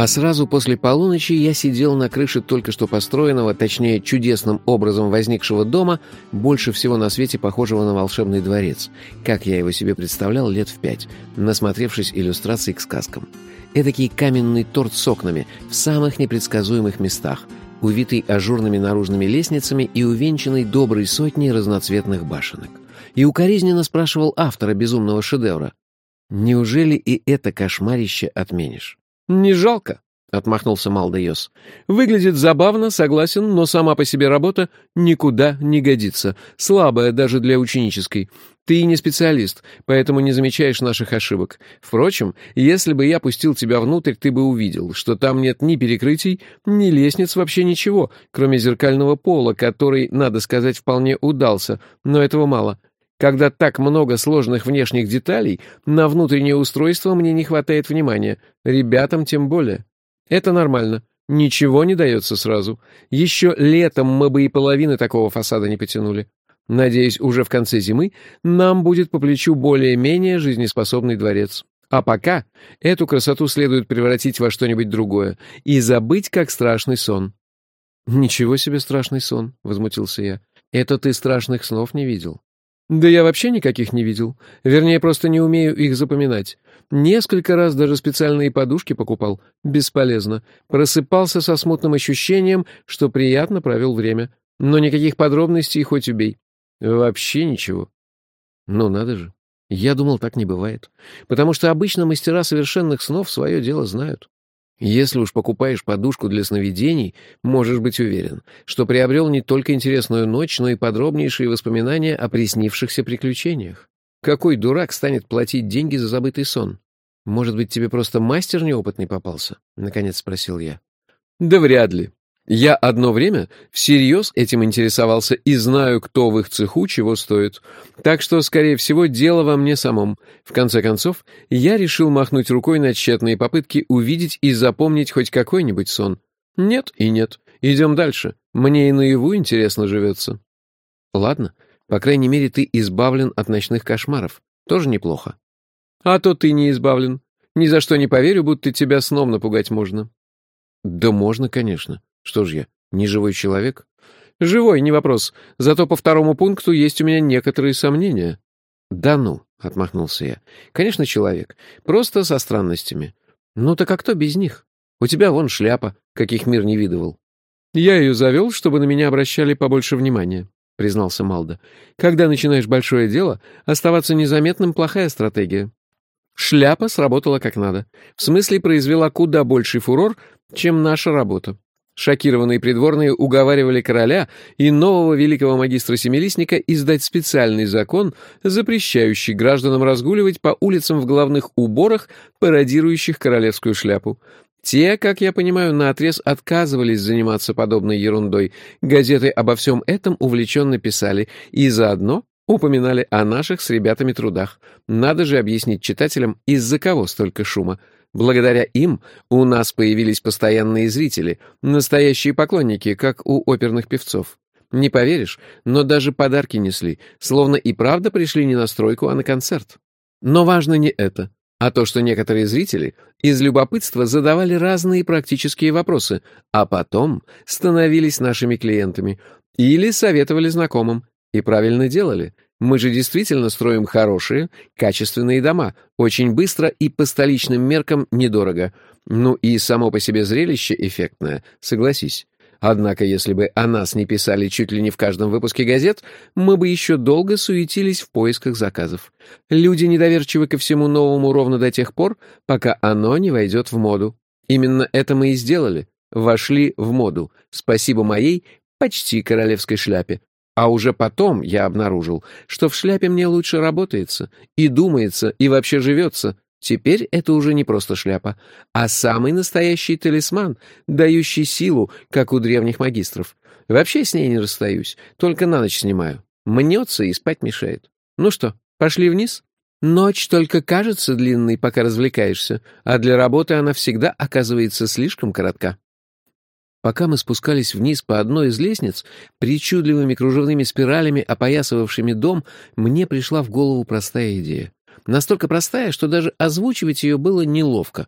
сразу после полуночи я сидел на крыше только что построенного, точнее, чудесным образом возникшего дома, больше всего на свете похожего на волшебный дворец, как я его себе представлял лет в 5, насмотревшись иллюстраций к сказкам. Эдакий каменный торт с окнами в самых непредсказуемых местах, увитый ажурными наружными лестницами и увенчанный доброй сотней разноцветных башенок. И укоризненно спрашивал автора безумного шедевра: «Неужели и это кошмарище отменишь?» «Не жалко», — отмахнулся Малдайос. «Выглядит забавно, согласен, но сама по себе работа никуда не годится. Слабая даже для ученической. Ты не специалист, поэтому не замечаешь наших ошибок. Впрочем, если бы я пустил тебя внутрь, ты бы увидел, что там нет ни перекрытий, ни лестниц, вообще ничего, кроме зеркального пола, который, надо сказать, вполне удался, но этого мало. Когда так много сложных внешних деталей, на внутреннее устройство мне не хватает внимания, ребятам тем более. Это нормально, ничего не дается сразу. Еще летом мы бы и половины такого фасада не потянули. Надеюсь, уже в конце зимы нам будет по плечу более-менее жизнеспособный дворец. А пока эту красоту следует превратить во что-нибудь другое и забыть, как страшный сон». «Ничего себе страшный сон», — возмутился я. «Это ты страшных снов не видел?» «Да я вообще никаких не видел. Вернее, просто не умею их запоминать. Несколько раз даже специальные подушки покупал. Бесполезно. Просыпался со смутным ощущением, что приятно провел время. Но никаких подробностей хоть убей. Вообще ничего». «Ну надо же. Я думал, так не бывает. Потому что обычно мастера совершенных снов свое дело знают. Если уж покупаешь подушку для сновидений, можешь быть уверен, что приобрел не только интересную ночь, но и подробнейшие воспоминания о приснившихся приключениях. Какой дурак станет платить деньги за забытый сон? Может быть, тебе просто мастер неопытный попался?» — наконец спросил я. «Да вряд ли. Я одно время всерьез этим интересовался и знаю, кто в их цеху чего стоит. Так что, скорее всего, дело во мне самом. В конце концов, я решил махнуть рукой на тщетные попытки увидеть и запомнить хоть какой-нибудь сон. Нет и нет. Идем дальше. Мне и наяву интересно живется». «Ладно. По крайней мере, ты избавлен от ночных кошмаров. Тоже неплохо». «А то ты не избавлен. Ни за что не поверю, будто тебя сном напугать можно». «Да можно, конечно. Что ж я, не живой человек?» «Живой, не вопрос. Зато по второму пункту есть у меня некоторые сомнения». «Да ну», — отмахнулся я. «Конечно, человек. Просто со странностями. Ну так а кто без них? У тебя вон шляпа, каких мир не видывал». «Я ее завел, чтобы на меня обращали побольше внимания», — признался Малда. «Когда начинаешь большое дело, оставаться незаметным — плохая стратегия». Шляпа сработала как надо. В смысле, произвела куда больший фурор, чем наша работа. Шокированные придворные уговаривали короля и нового великого магистра-семилистника издать специальный закон, запрещающий гражданам разгуливать по улицам в головных уборах, пародирующих королевскую шляпу. Те, как я понимаю, наотрез отказывались заниматься подобной ерундой. Газеты обо всем этом увлеченно писали и заодно упоминали о наших с ребятами трудах. Надо же объяснить читателям, из-за кого столько шума. Благодаря им у нас появились постоянные зрители, настоящие поклонники, как у оперных певцов. Не поверишь, но даже подарки несли, словно и правда пришли не на стройку, а на концерт. Но важно не это, а то, что некоторые зрители из любопытства задавали разные практические вопросы, а потом становились нашими клиентами или советовали знакомым. И правильно делали. Мы же действительно строим хорошие, качественные дома, очень быстро и по столичным меркам недорого. Ну и само по себе зрелище эффектное, согласись. Однако, если бы о нас не писали чуть ли не в каждом выпуске газет, мы бы еще долго суетились в поисках заказов. Люди недоверчивы ко всему новому ровно до тех пор, пока оно не войдет в моду. Именно это мы и сделали. Вошли в моду. Спасибо моей почти королевской шляпе. А уже потом я обнаружил, что в шляпе мне лучше работается, и думается, и вообще живется. Теперь это уже не просто шляпа, а самый настоящий талисман, дающий силу, как у древних магистров. Вообще с ней не расстаюсь, только на ночь снимаю. Мнется и спать мешает. Ну что, пошли вниз? Ночь только кажется длинной, пока развлекаешься, а для работы она всегда оказывается слишком коротка. Пока мы спускались вниз по одной из лестниц, причудливыми кружевными спиралями, опоясывавшими дом, мне пришла в голову простая идея. Настолько простая, что даже озвучивать ее было неловко.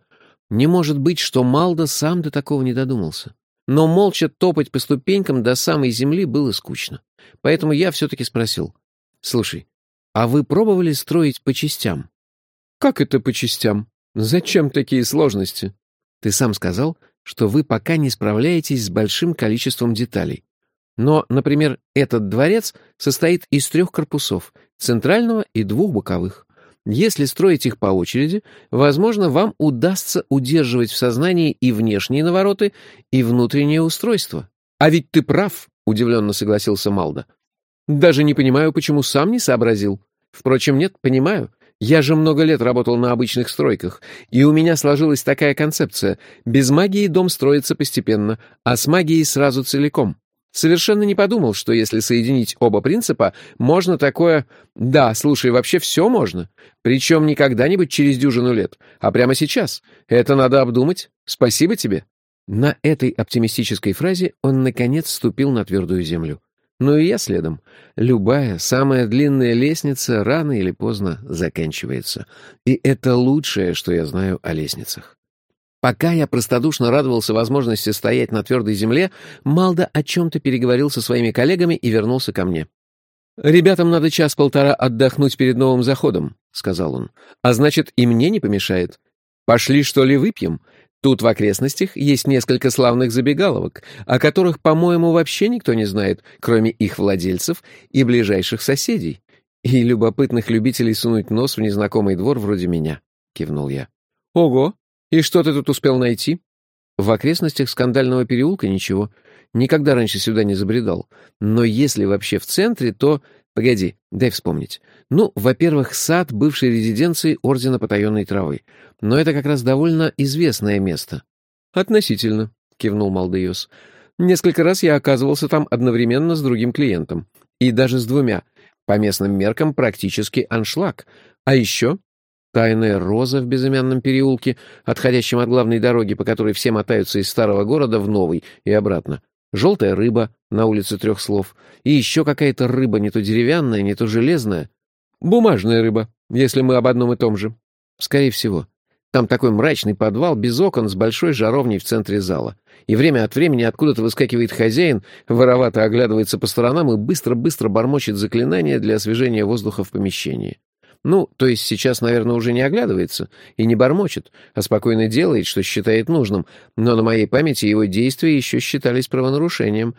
Не может быть, что Малда сам до такого не додумался. Но молча топать по ступенькам до самой земли было скучно. Поэтому я все-таки спросил. «Слушай, а вы пробовали строить по частям?» «Как это по частям? Зачем такие сложности?» «Ты сам сказал, что вы пока не справляетесь с большим количеством деталей. Но, например, этот дворец состоит из 3 корпусов, центрального и 2 боковых. Если строить их по очереди, возможно, вам удастся удерживать в сознании и внешние навороты, и внутреннее устройство». «А ведь ты прав», — удивленно согласился Малда. «Даже не понимаю, почему сам не сообразил. Впрочем, нет, понимаю. Я же много лет работал на обычных стройках, и у меня сложилась такая концепция. Без магии дом строится постепенно, а с магией сразу целиком. Совершенно не подумал, что если соединить оба принципа, можно такое... Да, слушай, вообще все можно. Причем не когда-нибудь через дюжину лет, а прямо сейчас. Это надо обдумать. Спасибо тебе». На этой оптимистической фразе он, наконец, ступил на твердую землю. Ну и я следом. Любая, самая длинная лестница рано или поздно заканчивается. И это лучшее, что я знаю о лестницах. Пока я простодушно радовался возможности стоять на твердой земле, Малда о чем-то переговорил со своими коллегами и вернулся ко мне. «Ребятам надо 1-1.5 отдохнуть перед новым заходом», — сказал он. «А значит, и мне не помешает. Пошли, что ли, выпьем? Тут в окрестностях есть несколько славных забегаловок, о которых, по-моему, вообще никто не знает, кроме их владельцев и ближайших соседей. И любопытных любителей сунуть нос в незнакомый двор вроде меня», — кивнул я. «Ого! И что ты тут успел найти?» «В окрестностях скандального переулка ничего. Никогда раньше сюда не забредал. Но если вообще в центре, то... Погоди, дай вспомнить. Ну, во-первых, сад бывшей резиденции Ордена Потаенной Травы. Но это как раз довольно известное место». «Относительно», — кивнул Малдеос. «Несколько раз я оказывался там одновременно с другим клиентом. И даже с 2. По местным меркам практически аншлаг. А еще тайная роза в безымянном переулке, отходящем от главной дороги, по которой все мотаются из старого города в новый и обратно. Желтая рыба на улице 3 слов. И еще какая-то рыба, не то деревянная, не то железная. Бумажная рыба, если мы об одном и том же. Скорее всего. Там такой мрачный подвал без окон с большой жаровней в центре зала. И время от времени откуда-то выскакивает хозяин, воровато оглядывается по сторонам и быстро-быстро бормочет заклинания для освежения воздуха в помещении. Ну, то есть сейчас, наверное, уже не оглядывается и не бормочет, а спокойно делает, что считает нужным, но на моей памяти его действия еще считались правонарушением.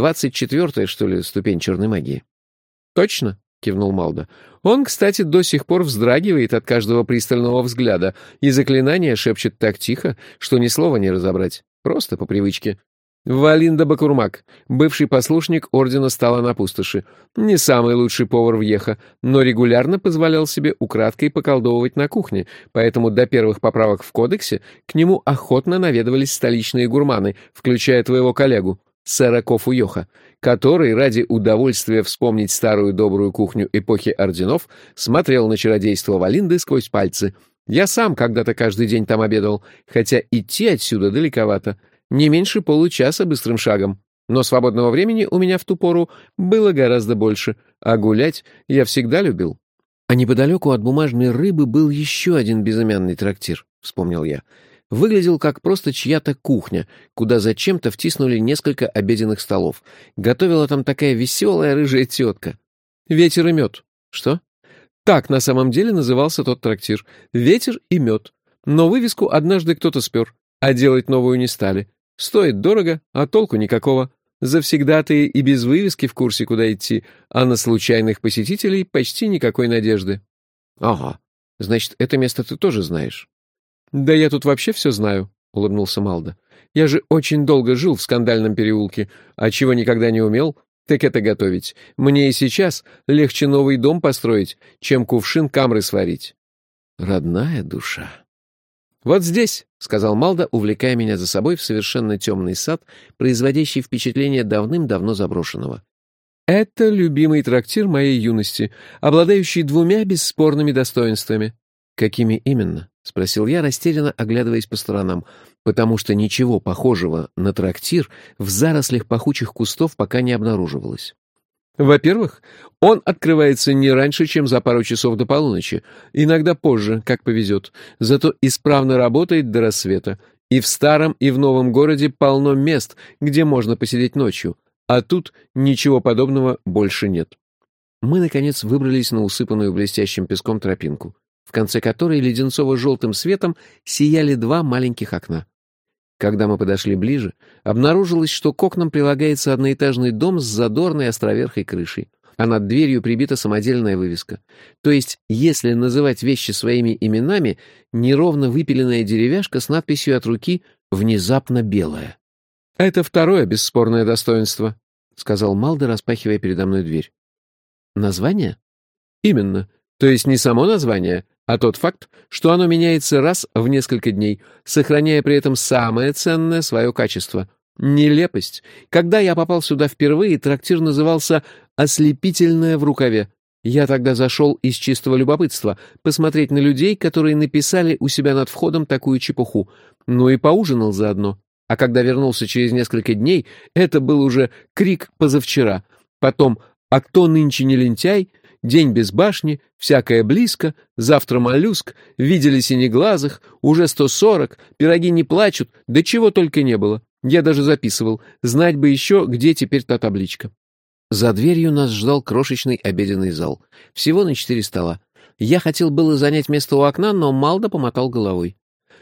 24-я, что ли, ступень черной магии. «Точно», — кивнул Малда. «Он, кстати, до сих пор вздрагивает от каждого пристального взгляда, и заклинания шепчет так тихо, что ни слова не разобрать, просто по привычке. Валинда Бакурмак, бывший послушник Ордена Стола на Пустоши. Не самый лучший повар в Еха, но регулярно позволял себе украдкой поколдовывать на кухне, поэтому до первых поправок в кодексе к нему охотно наведывались столичные гурманы, включая твоего коллегу, сэра Кофу Йоха, который ради удовольствия вспомнить старую добрую кухню эпохи орденов смотрел на чародейство Валинды сквозь пальцы. Я сам когда-то каждый день там обедал, хотя идти отсюда далековато. Не меньше получаса быстрым шагом. Но свободного времени у меня в ту пору было гораздо больше, а гулять я всегда любил. А неподалеку от бумажной рыбы был еще один безымянный трактир, вспомнил я. Выглядел как просто чья-то кухня, куда зачем-то втиснули несколько обеденных столов. Готовила там такая веселая рыжая тетка. «Ветер и мед». Что? Так на самом деле назывался тот трактир. «Ветер и мед». Но вывеску однажды кто-то спер, а делать новую не стали. Стоит дорого, а толку никакого. Завсегдатые и без вывески в курсе, куда идти, а на случайных посетителей почти никакой надежды. Ага, значит, это место ты тоже знаешь. Да я тут вообще все знаю, улыбнулся Малда. Я же очень долго жил в скандальном переулке, а чего никогда не умел, так это готовить. Мне и сейчас легче новый дом построить, чем кувшин камры сварить. Родная душа. «Вот здесь», — сказал Малда, увлекая меня за собой в совершенно темный сад, производящий впечатление давным-давно заброшенного. «Это любимый трактир моей юности, обладающий 2 бесспорными достоинствами». «Какими именно?» — спросил я, растерянно оглядываясь по сторонам, потому что ничего похожего на трактир в зарослях пахучих кустов пока не обнаруживалось. Во-первых, он открывается не раньше, чем за пару часов до полуночи, иногда позже, как повезет, зато исправно работает до рассвета. И в старом, и в новом городе полно мест, где можно посидеть ночью, а тут ничего подобного больше нет. Мы, наконец, выбрались на усыпанную блестящим песком тропинку, в конце которой леденцово-желтым светом сияли два маленьких окна. Когда мы подошли ближе, обнаружилось, что к окнам прилагается одноэтажный дом с задорной островерхой крышей, а над дверью прибита самодельная вывеска. То есть, если называть вещи своими именами, неровно выпиленная деревяшка с надписью от руки «Внезапно белая». «Это второе бесспорное достоинство», — сказал Малдо, распахивая передо мной дверь. «Название?» «Именно. То есть не само название, а тот факт, что оно меняется раз в несколько дней, сохраняя при этом самое ценное свое качество — нелепость. Когда я попал сюда впервые, трактир назывался «Ослепительное в рукаве». Я тогда зашел из чистого любопытства посмотреть на людей, которые написали у себя над входом такую чепуху, ну и поужинал заодно. А когда вернулся через несколько дней, это был уже крик позавчера. Потом «А кто нынче не лентяй?», «День без башни», «Всякое близко», «Завтра моллюск», «Видели синеглазых», «Уже 140», «Пироги не плачут», да чего только не было. Я даже записывал. Знать бы еще, где теперь та табличка. За дверью нас ждал крошечный обеденный зал. Всего на 4 стола. Я хотел было занять место у окна, но Малдо помотал головой.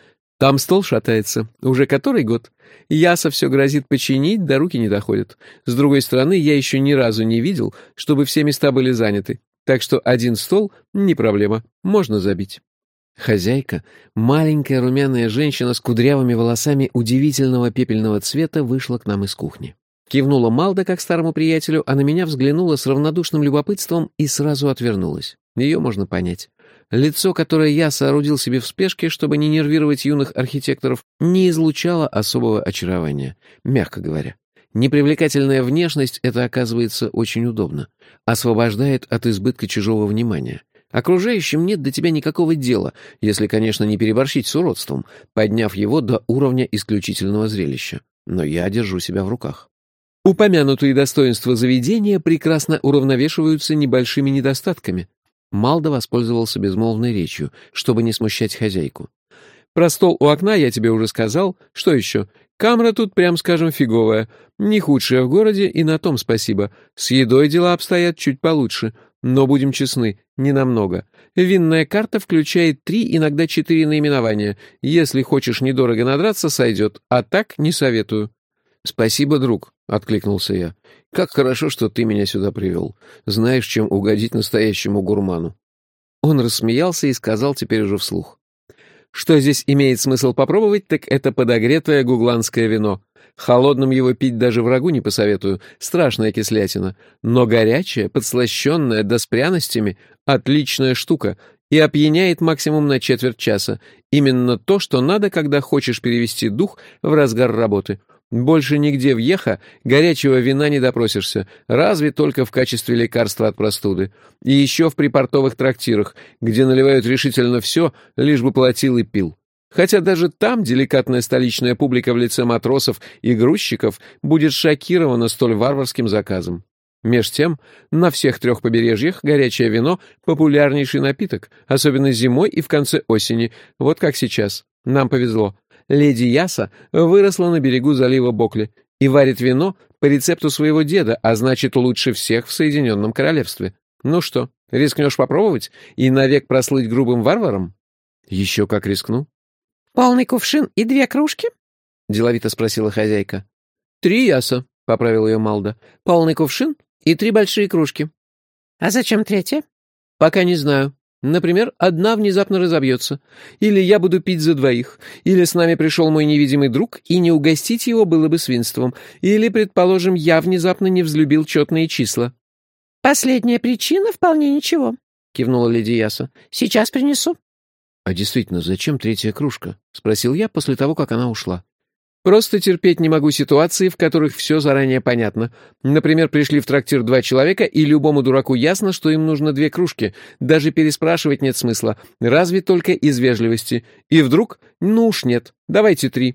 Там стол шатается. Уже который год. Яса все грозит починить, да руки не доходят. С другой стороны, я еще ни разу не видел, чтобы все места были заняты. Так что один стол — не проблема, можно забить. Хозяйка, маленькая румяная женщина с кудрявыми волосами удивительного пепельного цвета, вышла к нам из кухни. Кивнула Малдо как старому приятелю, а на меня взглянула с равнодушным любопытством и сразу отвернулась. Ее можно понять. Лицо, которое я соорудил себе в спешке, чтобы не нервировать юных архитекторов, не излучало особого очарования, мягко говоря. Непривлекательная внешность — это, оказывается, очень удобно. Освобождает от избытка чужого внимания. Окружающим нет до тебя никакого дела, если, конечно, не переборщить с уродством, подняв его до уровня исключительного зрелища. Но я держу себя в руках. Упомянутые достоинства заведения прекрасно уравновешиваются небольшими недостатками. Малдо воспользовался безмолвной речью, чтобы не смущать хозяйку. Про стол у окна я тебе уже сказал. Что еще? Камера тут, прям скажем, фиговая. Не худшая в городе, и на том спасибо. С едой дела обстоят чуть получше. Но, будем честны, ненамного. Винная карта включает 3, иногда 4 наименования. Если хочешь недорого надраться, сойдет. А так не советую. «Спасибо, друг», — откликнулся я. «Как хорошо, что ты меня сюда привел. Знаешь, чем угодить настоящему гурману». Он рассмеялся и сказал теперь уже вслух. «Что здесь имеет смысл попробовать, так это подогретое гугланское вино. Холодным его пить даже врагу не посоветую, страшная кислятина. Но горячее, подслащенное, да с пряностями — отличная штука и опьяняет максимум на четверть часа. Именно то, что надо, когда хочешь перевести дух в разгар работы». Больше нигде в Йеха горячего вина не допросишься, разве только в качестве лекарства от простуды. И еще в припортовых трактирах, где наливают решительно все, лишь бы платил и пил. Хотя даже там деликатная столичная публика в лице матросов и грузчиков будет шокирована столь варварским заказом. Меж тем, на всех 3 побережьях горячее вино — популярнейший напиток, особенно зимой и в конце осени, вот как сейчас. Нам повезло. Леди Яса выросла на берегу залива Бокли и варит вино по рецепту своего деда, а значит, лучше всех в Соединенном Королевстве. Ну что, рискнешь попробовать и навек прослыть грубым варваром? Еще как рискну. «Полный кувшин и 2 кружки?» — деловито спросила хозяйка. 3 яса, — поправил ее Малдо. «Полный кувшин и 3 большие кружки». «А зачем 3?» «Пока не знаю. Например, одна внезапно разобьется. Или я буду пить за 2, или с нами пришел мой невидимый друг, и не угостить его было бы свинством. Или, предположим, я внезапно не взлюбил четные числа». «Последняя причина вполне ничего», — кивнула леди Яса. «Сейчас принесу». «А действительно, зачем 3 кружка?» — спросил я после того, как она ушла. «Просто терпеть не могу ситуации, в которых все заранее понятно. Например, пришли в трактир 2 человека, и любому дураку ясно, что им нужно 2 кружки. Даже переспрашивать нет смысла, разве только из вежливости. И вдруг, ну уж нет, давайте 3.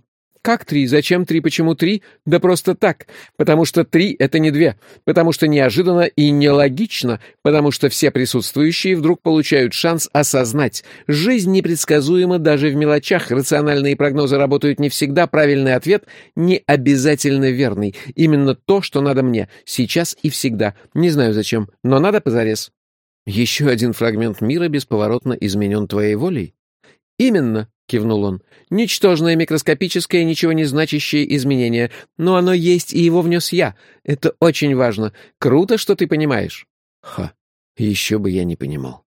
Как 3? Зачем 3? Почему 3? Да просто так. Потому что 3 — это не 2. Потому что неожиданно и нелогично. Потому что все присутствующие вдруг получают шанс осознать. Жизнь непредсказуема даже в мелочах. Рациональные прогнозы работают не всегда. Правильный ответ не обязательно верный. Именно то, что надо мне. Сейчас и всегда. Не знаю зачем, но надо позарез. Еще один фрагмент мира бесповоротно изменен твоей волей? Именно. — кивнул он. «Ничтожное, микроскопическое, ничего не значащее изменение. Но оно есть, и его внес я. Это очень важно. Круто, что ты понимаешь». Ха, еще бы я не понимал.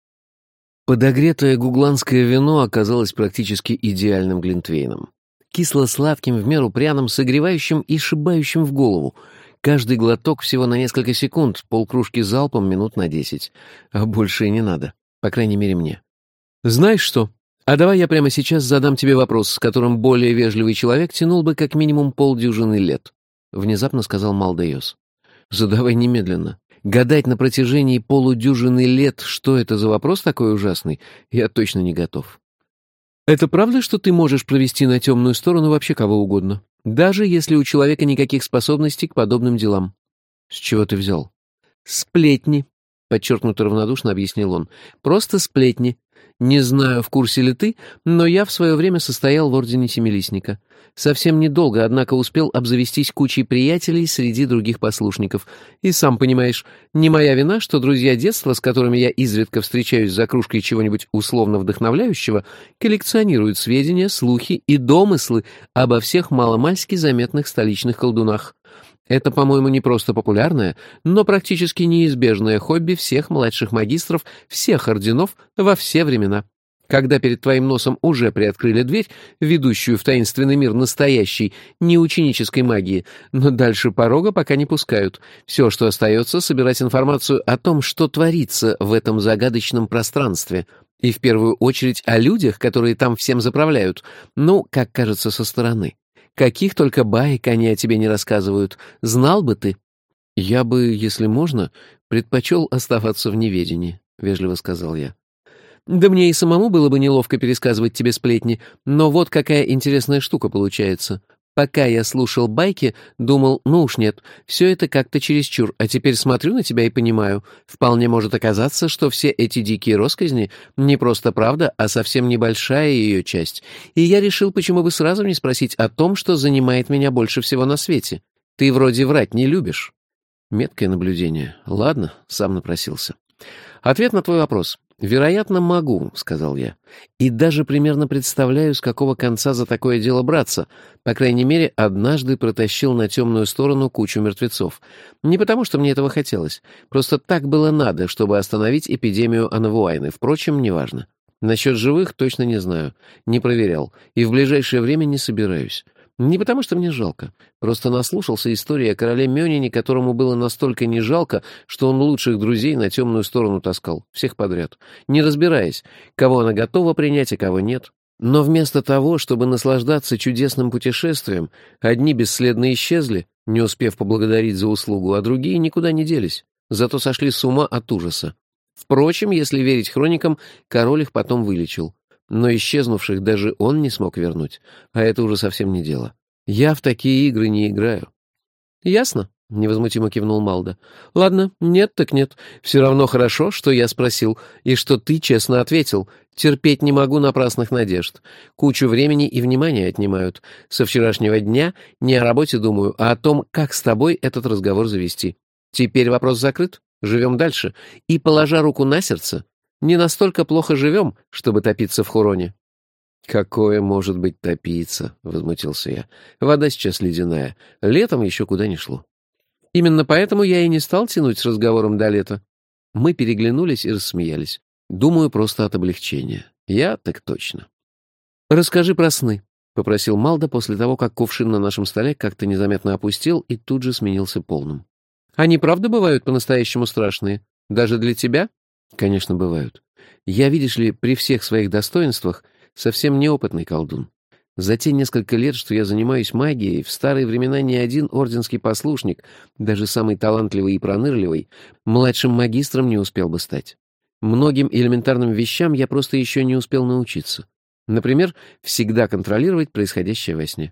Подогретое гугландское вино оказалось практически идеальным глинтвейном. Кисло-сладким, в меру пряным, согревающим и шибающим в голову. Каждый глоток всего на несколько секунд, полкружки залпом минут на 10. А больше и не надо. По крайней мере, мне. «Знаешь что? А давай я прямо сейчас задам тебе вопрос, с которым более вежливый человек тянул бы как минимум полдюжины лет», — внезапно сказал Малдеос. «Задавай немедленно. Гадать на протяжении полудюжины лет, что это за вопрос такой ужасный, я точно не готов». «Это правда, что ты можешь провести на темную сторону вообще кого угодно, даже если у человека никаких способностей к подобным делам?» «С чего ты взял?» «Сплетни», — подчеркнуто равнодушно объяснил он. «Просто сплетни. Не знаю, в курсе ли ты, но я в свое время состоял в Ордене Семилистника. Совсем недолго, однако успел обзавестись кучей приятелей среди других послушников. И сам понимаешь, не моя вина, что друзья детства, с которыми я изредка встречаюсь за кружкой чего-нибудь условно вдохновляющего, коллекционируют сведения, слухи и домыслы обо всех маломальски заметных столичных колдунах. Это, по-моему, не просто популярное, но практически неизбежное хобби всех младших магистров, всех орденов во все времена. Когда перед твоим носом уже приоткрыли дверь, ведущую в таинственный мир настоящей, неученической магии, но дальше порога пока не пускают. Все, что остается, собирать информацию о том, что творится в этом загадочном пространстве. И в первую очередь о людях, которые там всем заправляют. Ну, как кажется, со стороны. Каких только баек они о тебе не рассказывают. Знал бы ты. Я бы, если можно, предпочел оставаться в неведении, — вежливо сказал я. Да мне и самому было бы неловко пересказывать тебе сплетни, но вот какая интересная штука получается. Пока я слушал байки, думал, ну уж нет, все это как-то чересчур, а теперь смотрю на тебя и понимаю, вполне может оказаться, что все эти дикие росказни не просто правда, а совсем небольшая ее часть. И я решил, почему бы сразу не спросить о том, что занимает меня больше всего на свете. Ты вроде врать не любишь. Меткое наблюдение. Ладно, сам напросился. Ответ на твой вопрос. «Вероятно, могу», — сказал я. «И даже примерно представляю, с какого конца за такое дело браться. По крайней мере, однажды протащил на темную сторону кучу мертвецов. Не потому, что мне этого хотелось. Просто так было надо, чтобы остановить эпидемию Анавуайны. Впрочем, неважно. Насчет живых точно не знаю. Не проверял. И в ближайшее время не собираюсь. Не потому, что мне жалко. Просто наслушался истории о короле Мёнине, которому было настолько не жалко, что он лучших друзей на темную сторону таскал. Всех подряд. Не разбираясь, кого она готова принять, а кого нет. Но вместо того, чтобы наслаждаться чудесным путешествием, одни бесследно исчезли, не успев поблагодарить за услугу, а другие никуда не делись. Зато сошли с ума от ужаса. Впрочем, если верить хроникам, король их потом вылечил. Но исчезнувших даже он не смог вернуть, а это уже совсем не дело. Я в такие игры не играю. — Ясно, — невозмутимо кивнул Малда. — Ладно, нет так нет. Все равно хорошо, что я спросил, и что ты честно ответил. Терпеть не могу напрасных надежд. Кучу времени и внимания отнимают. Со вчерашнего дня не о работе думаю, а о том, как с тобой этот разговор завести. Теперь вопрос закрыт, живем дальше. И, положа руку на сердце, не настолько плохо живем, чтобы топиться в Хуроне. — Какое может быть топиться? — возмутился я. — Вода сейчас ледяная. Летом еще куда ни шло. Именно поэтому я и не стал тянуть с разговором до лета. Мы переглянулись и рассмеялись. Думаю, просто от облегчения. Я так точно. — Расскажи про сны, — попросил Малда после того, как кувшин на нашем столе как-то незаметно опустил и тут же сменился полным. — Они правда бывают по-настоящему страшные? Даже для тебя? — Конечно, бывают. Я, видишь ли, при всех своих достоинствах совсем неопытный колдун. За те несколько лет, что я занимаюсь магией, в старые времена ни один орденский послушник, даже самый талантливый и пронырливый, младшим магистром не успел бы стать. Многим элементарным вещам я просто еще не успел научиться. Например, всегда контролировать происходящее во сне.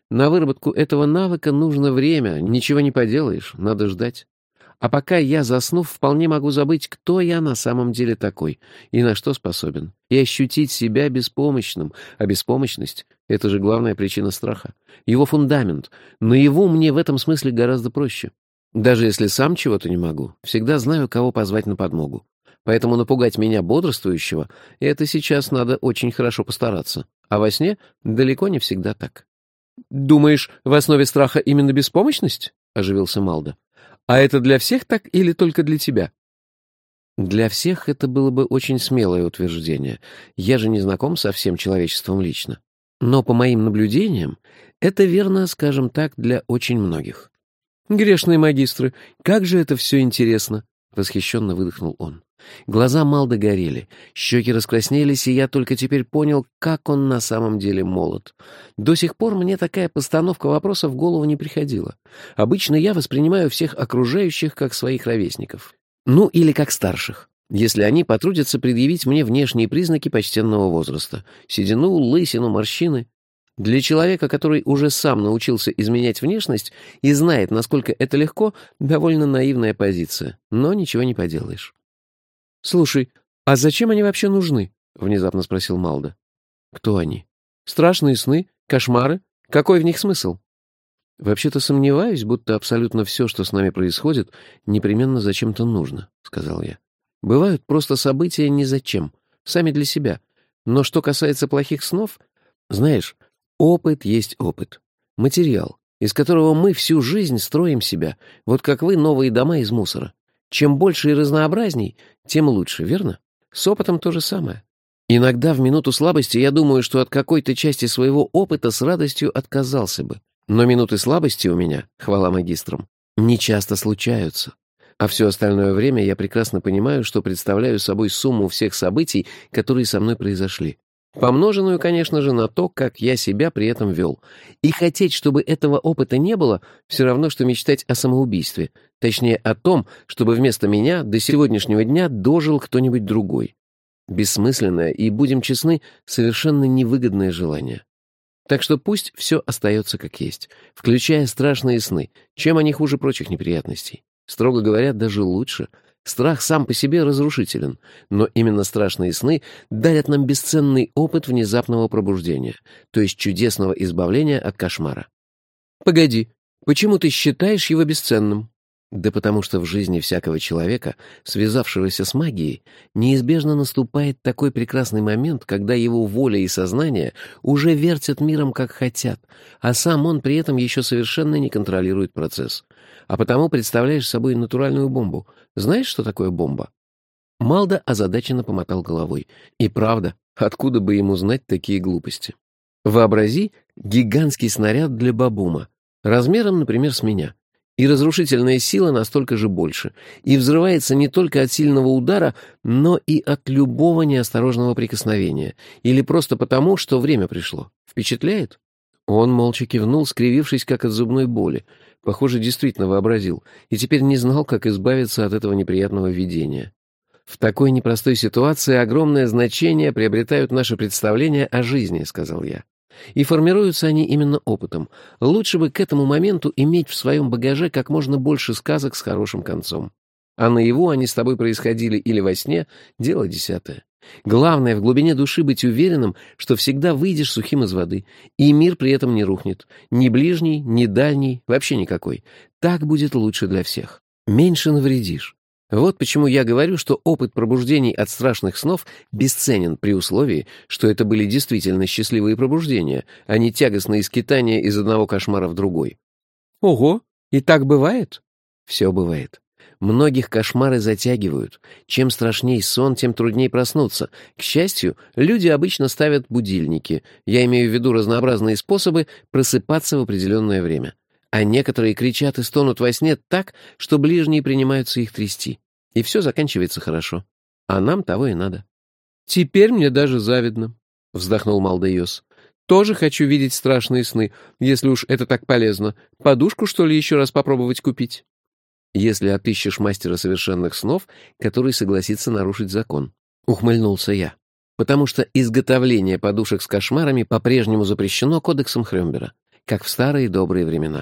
На выработку этого навыка нужно время, ничего не поделаешь, надо ждать. А пока я, заснув, вполне могу забыть, кто я на самом деле такой и на что способен, и ощутить себя беспомощным. А беспомощность — это же главная причина страха. Его фундамент. Наяву мне в этом смысле гораздо проще. Даже если сам чего-то не могу, всегда знаю, кого позвать на подмогу. Поэтому напугать меня бодрствующего — это сейчас надо очень хорошо постараться. А во сне далеко не всегда так. «Думаешь, в основе страха именно беспомощность?» — оживился Малда. «А это для всех так или только для тебя?» «Для всех это было бы очень смелое утверждение. Я же не знаком со всем человечеством лично. Но по моим наблюдениям, это верно, скажем так, для очень многих». «Грешные магистры, как же это все интересно!» — восхищенно выдохнул он. Глаза Малды горели, щеки раскраснелись, и я только теперь понял, как он на самом деле молод. До сих пор мне такая постановка вопроса в голову не приходила. Обычно я воспринимаю всех окружающих как своих ровесников. Ну, или как старших, если они потрудятся предъявить мне внешние признаки почтенного возраста. Седину, лысину, морщины. Для человека, который уже сам научился изменять внешность и знает, насколько это легко, довольно наивная позиция. Но ничего не поделаешь. «Слушай, а зачем они вообще нужны?» — внезапно спросил Малда. «Кто они? Страшные сны? Кошмары? Какой в них смысл?» «Вообще-то сомневаюсь, будто абсолютно все, что с нами происходит, непременно зачем-то нужно», — сказал я. «Бывают просто события ни зачем, сами для себя. Но что касается плохих снов, знаешь, опыт есть опыт. Материал, из которого мы всю жизнь строим себя, вот как вы новые дома из мусора. Чем больше и разнообразней, тем лучше, верно? С опытом то же самое. Иногда в минуту слабости я думаю, что от какой-то части своего опыта с радостью отказался бы. Но минуты слабости у меня, хвала магистрам, не часто случаются. А все остальное время я прекрасно понимаю, что представляю собой сумму всех событий, которые со мной произошли. Помноженную, конечно же, на то, как я себя при этом вел. И хотеть, чтобы этого опыта не было, все равно, что мечтать о самоубийстве. Точнее, о том, чтобы вместо меня до сегодняшнего дня дожил кто-нибудь другой. Бессмысленное и, будем честны, совершенно невыгодное желание. Так что пусть все остается как есть, включая страшные сны. Чем они хуже прочих неприятностей? Строго говоря, даже лучше. Страх сам по себе разрушителен, но именно страшные сны дарят нам бесценный опыт внезапного пробуждения, то есть чудесного избавления от кошмара. «Погоди, почему ты считаешь его бесценным?» Да потому что в жизни всякого человека, связавшегося с магией, неизбежно наступает такой прекрасный момент, когда его воля и сознание уже вертят миром как хотят, а сам он при этом еще совершенно не контролирует процесс. А потому представляешь собой натуральную бомбу. Знаешь, что такое бомба? Малда озадаченно помотал головой. И правда, откуда бы ему знать такие глупости? Вообрази гигантский снаряд для бабума, размером, например, с меня. И разрушительная сила настолько же больше. И взрывается не только от сильного удара, но и от любого неосторожного прикосновения. Или просто потому, что время пришло. Впечатляет? Он молча кивнул, скривившись, как от зубной боли. Похоже, действительно вообразил. И теперь не знал, как избавиться от этого неприятного видения. «В такой непростой ситуации огромное значение приобретают наши представления о жизни», — сказал я. «И формируются они именно опытом. Лучше бы к этому моменту иметь в своем багаже как можно больше сказок с хорошим концом. А наяву они с тобой происходили или во сне — дело десятое. Главное в глубине души быть уверенным, что всегда выйдешь сухим из воды, и мир при этом не рухнет. Ни ближний, ни дальний, вообще никакой. Так будет лучше для всех. Меньше навредишь. Вот почему я говорю, что опыт пробуждений от страшных снов бесценен при условии, что это были действительно счастливые пробуждения, а не тягостные скитания из одного кошмара в другой». «Ого, и так бывает?» «Все бывает. Многих кошмары затягивают. Чем страшней сон, тем труднее проснуться. К счастью, люди обычно ставят будильники. Я имею в виду разнообразные способы просыпаться в определенное время. А некоторые кричат и стонут во сне так, что ближние принимаются их трясти. И все заканчивается хорошо. А нам того и надо». «Теперь мне даже завидно», — вздохнул Малдайос. «Тоже хочу видеть страшные сны, если уж это так полезно. Подушку, что ли, еще раз попробовать купить?» «Если отыщешь мастера совершенных снов, который согласится нарушить закон», — ухмыльнулся я. «Потому что изготовление подушек с кошмарами по-прежнему запрещено кодексом Хрёмбера. как в старые добрые времена.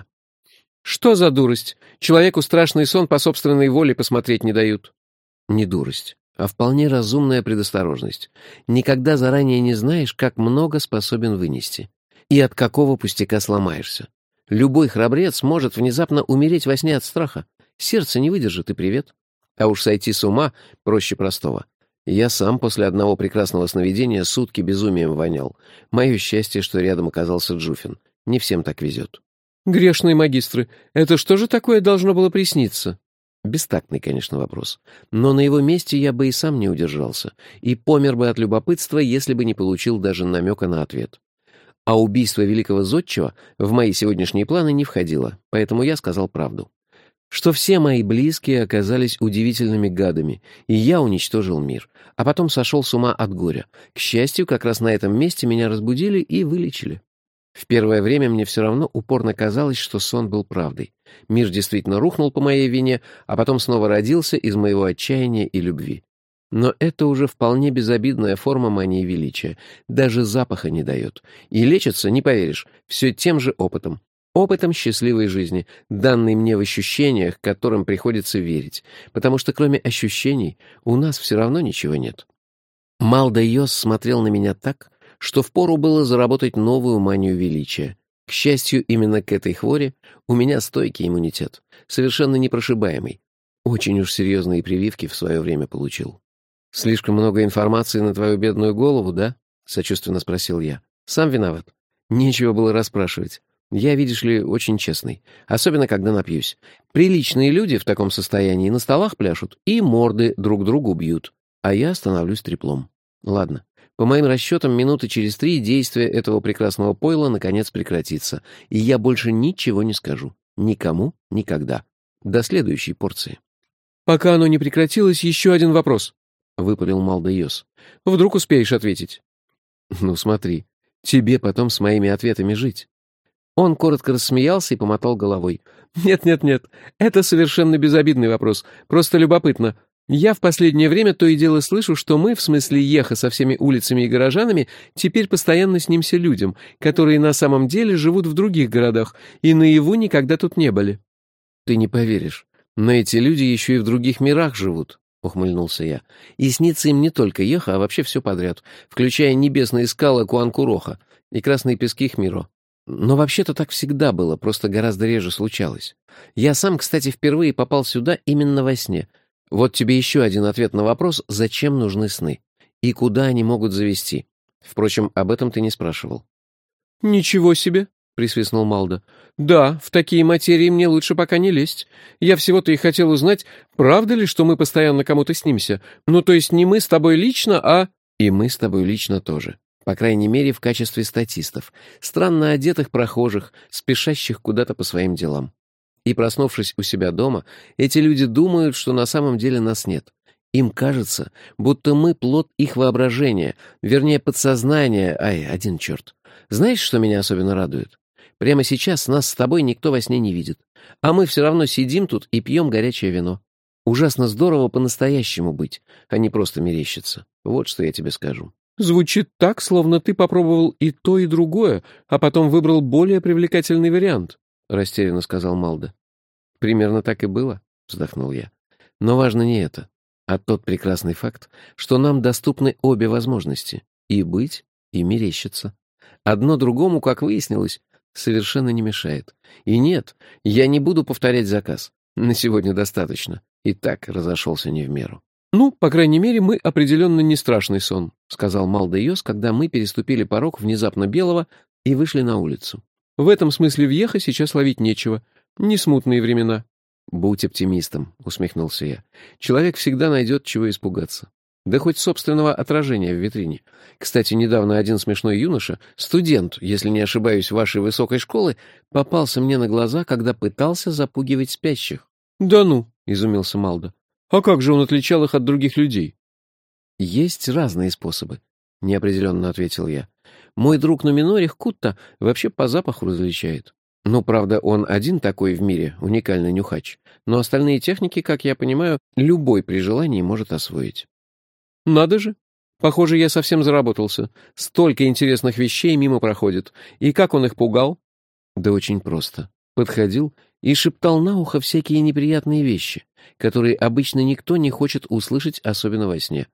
Что за дурость? Человеку страшный сон по собственной воле посмотреть не дают. Не дурость, а вполне разумная предосторожность. Никогда заранее не знаешь, как много способен вынести. И от какого пустяка сломаешься. Любой храбрец может внезапно умереть во сне от страха. Сердце не выдержит, и привет. А уж сойти с ума проще простого. Я сам после одного прекрасного сновидения сутки безумием вонял. Мое счастье, что рядом оказался Джуфин. Не всем так везет. Грешные магистры, это что же такое должно было присниться? Бестактный, конечно, вопрос. Но на его месте я бы и сам не удержался. И помер бы от любопытства, если бы не получил даже намека на ответ. А убийство великого зодчего в мои сегодняшние планы не входило, поэтому я сказал правду. Что все мои близкие оказались удивительными гадами, и я уничтожил мир, а потом сошел с ума от горя. К счастью, как раз на этом месте меня разбудили и вылечили. В первое время мне все равно упорно казалось, что сон был правдой. Мир действительно рухнул по моей вине, а потом снова родился из моего отчаяния и любви. Но это уже вполне безобидная форма мании величия. Даже запаха не дает. И лечится, не поверишь, все тем же опытом. Опытом счастливой жизни, данной мне в ощущениях, которым приходится верить. Потому что кроме ощущений у нас все равно ничего нет. Малда Йос смотрел на меня так, что впору было заработать новую манию величия. К счастью, именно к этой хвори у меня стойкий иммунитет, совершенно непрошибаемый. Очень уж серьезные прививки в свое время получил. «Слишком много информации на твою бедную голову, да?» — сочувственно спросил я. «Сам виноват. Нечего было расспрашивать. Я, видишь ли, очень честный. Особенно, когда напьюсь. Приличные люди в таком состоянии на столах пляшут и морды друг другу бьют. А я становлюсь треплом. Ладно. По моим расчетам, минуты через 3 действие этого прекрасного пойла наконец прекратится. И я больше ничего не скажу. Никому, никогда. До следующей порции». «Пока оно не прекратилось, еще один вопрос», — выпалил Малда Йос. «Вдруг успеешь ответить?» «Ну смотри, тебе потом с моими ответами жить». Он коротко рассмеялся и помотал головой. «Нет, это совершенно безобидный вопрос. Просто любопытно. Я в последнее время то и дело слышу, что мы, в смысле Еха со всеми улицами и горожанами, теперь постоянно снимся людям, которые на самом деле живут в других городах и наяву никогда тут не были». «Ты не поверишь, но эти люди еще и в других мирах живут», — ухмыльнулся я. «И снится им не только Еха, а вообще все подряд, включая небесные скалы Куанкуроха и красные пески Хмиро. Но вообще-то так всегда было, просто гораздо реже случалось. Я сам, кстати, впервые попал сюда именно во сне. Вот тебе еще один ответ на вопрос, зачем нужны сны и куда они могут завести. Впрочем, об этом ты не спрашивал». «Ничего себе!» — присвистнул Малда. «Да, в такие материи мне лучше пока не лезть. Я всего-то и хотел узнать, правда ли, что мы постоянно кому-то снимся? Ну, то есть не мы с тобой лично, а...» «И мы с тобой лично тоже. По крайней мере, в качестве статистов. Странно одетых прохожих, спешащих куда-то по своим делам. И, проснувшись у себя дома, эти люди думают, что на самом деле нас нет. Им кажется, будто мы плод их воображения, вернее, подсознания, один черт. Знаешь, что меня особенно радует? Прямо сейчас нас с тобой никто во сне не видит. А мы все равно сидим тут и пьем горячее вино. Ужасно здорово по-настоящему быть, а не просто мерещиться. Вот что я тебе скажу». «Звучит так, словно ты попробовал и то, и другое, а потом выбрал более привлекательный вариант», — растерянно сказал Малда. «Примерно так и было», — вздохнул я. «Но важно не это, а тот прекрасный факт, что нам доступны обе возможности — и быть, и мерещиться. Одно другому, как выяснилось, совершенно не мешает. И нет, я не буду повторять заказ. На сегодня достаточно. И так разошелся не в меру». «Ну, по крайней мере, мы определенно не страшный сон», — сказал Малда Йос, когда мы переступили порог внезапно белого и вышли на улицу. «В этом смысле въеха сейчас ловить нечего. Не смутные времена». «Будь оптимистом», — усмехнулся я. «Человек всегда найдет, чего испугаться. Да хоть собственного отражения в витрине. Кстати, недавно один смешной юноша, студент, если не ошибаюсь, вашей высокой школы, попался мне на глаза, когда пытался запугивать спящих». «Да ну», — изумился Малда. «А как же он отличал их от других людей?» «Есть разные способы», — неопределенно ответил я. «Мой друг Нуминорих Кутта вообще по запаху различает. Ну, правда, он один такой в мире, уникальный нюхач. Но остальные техники, как я понимаю, любой при желании может освоить». «Надо же! Похоже, я совсем заработался. Столько интересных вещей мимо проходит. И как он их пугал?» Да очень просто. Подходил и шептал на ухо всякие неприятные вещи, которые обычно никто не хочет услышать, особенно во сне.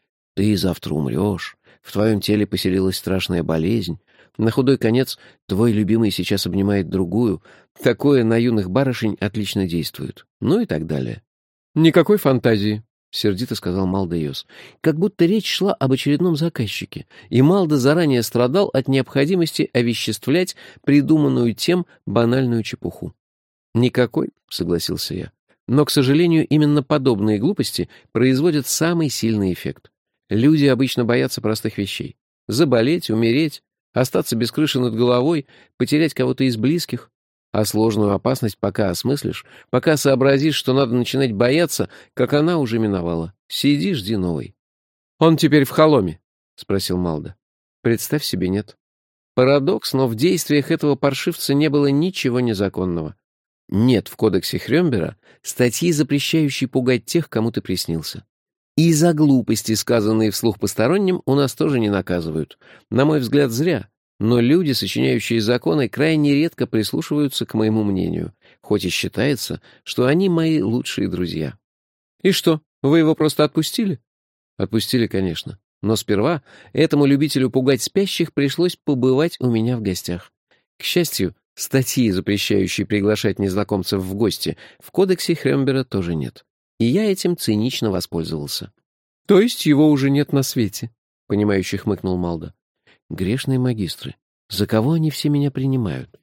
Ты завтра умрешь, в твоем теле поселилась страшная болезнь, на худой конец твой любимый сейчас обнимает другую, такое на юных барышень отлично действует, ну и так далее. Никакой фантазии. — сердито сказал Малда Йос. Как будто речь шла об очередном заказчике, и Малда заранее страдал от необходимости овеществлять придуманную тем банальную чепуху. «Никакой», — согласился я. «Но, к сожалению, именно подобные глупости производят самый сильный эффект. Люди обычно боятся простых вещей. Заболеть, умереть, остаться без крыши над головой, потерять кого-то из близких. А сложную опасность пока осмыслишь, пока сообразишь, что надо начинать бояться, как она уже миновала. Сиди, жди новой». «Он теперь в холоме?» — спросил Малда. «Представь себе, нет». Парадокс, но в действиях этого паршивца не было ничего незаконного. Нет в кодексе Хрёмбера статьи, запрещающей пугать тех, кому ты приснился. И за глупости, сказанные вслух посторонним, у нас тоже не наказывают. На мой взгляд, зря. Но люди, сочиняющие законы, крайне редко прислушиваются к моему мнению, хоть и считается, что они мои лучшие друзья. «И что, вы его просто отпустили?» Отпустили, конечно. Но сперва этому любителю пугать спящих пришлось побывать у меня в гостях. К счастью, статьи, запрещающей приглашать незнакомцев в гости, в кодексе Хрёмбера тоже нет. И я этим цинично воспользовался. «То есть его уже нет на свете?» — понимающе хмыкнул Малда. Грешные магистры. За кого они все меня принимают?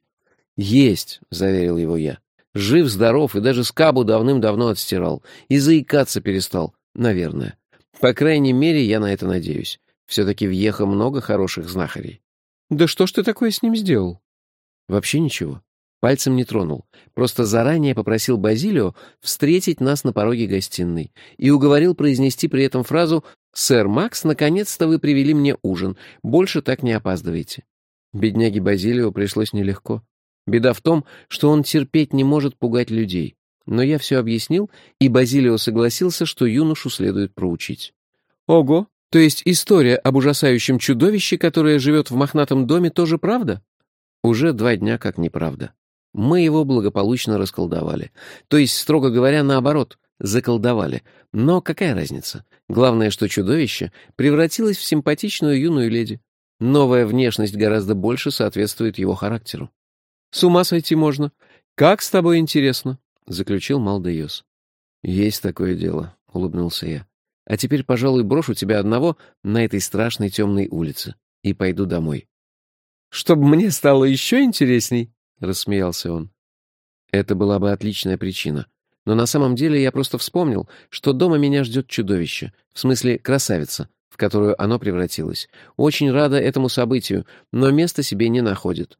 Есть, заверил его я. Жив-здоров и даже скабу давным-давно отстирал. И заикаться перестал, наверное. По крайней мере, я на это надеюсь. Все-таки в Йехо много хороших знахарей. Да что ж ты такое с ним сделал? Вообще ничего. Пальцем не тронул. Просто заранее попросил Базилио встретить нас на пороге гостиной и уговорил произнести при этом фразу «Сэр Макс, наконец-то вы привели мне ужин. Больше так не опаздывайте». Бедняге Базилио пришлось нелегко. Беда в том, что он терпеть не может пугать людей. Но я все объяснил, и Базилио согласился, что юношу следует проучить. Ого! То есть история об ужасающем чудовище, которое живет в мохнатом доме, тоже правда? Уже 2 дня как неправда. Мы его благополучно расколдовали. То есть, строго говоря, наоборот, заколдовали. Но какая разница? Главное, что чудовище превратилось в симпатичную юную леди. Новая внешность гораздо больше соответствует его характеру. «С ума сойти можно. Как с тобой интересно», — заключил Малда Йос. «Есть такое дело», — улыбнулся я. «А теперь, пожалуй, брошу тебя одного на этой страшной темной улице и пойду домой». «Чтобы мне стало еще интересней», — рассмеялся он. Это была бы отличная причина. Но на самом деле я просто вспомнил, что дома меня ждет чудовище, в смысле красавица, в которую оно превратилось. Очень рада этому событию, но места себе не находит.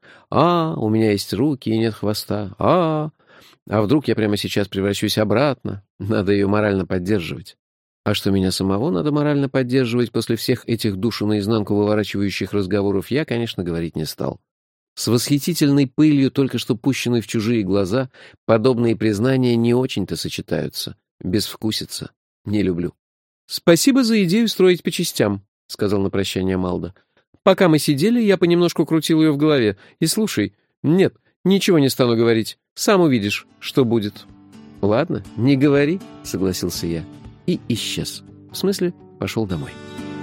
У меня есть руки и нет хвоста. А вдруг я прямо сейчас превращусь обратно? Надо ее морально поддерживать. А что меня самого надо морально поддерживать после всех этих душу наизнанку выворачивающих разговоров, я, конечно, говорить не стал. С восхитительной пылью, только что пущенной в чужие глаза, подобные признания не очень-то сочетаются. Безвкусица. Не люблю. «Спасибо за идею строить по частям», — сказал на прощание Малда. «Пока мы сидели, я понемножку крутил ее в голове. И слушай, нет, ничего не стану говорить. Сам увидишь, что будет». «Ладно, не говори», — согласился я. И исчез. В смысле, пошел домой.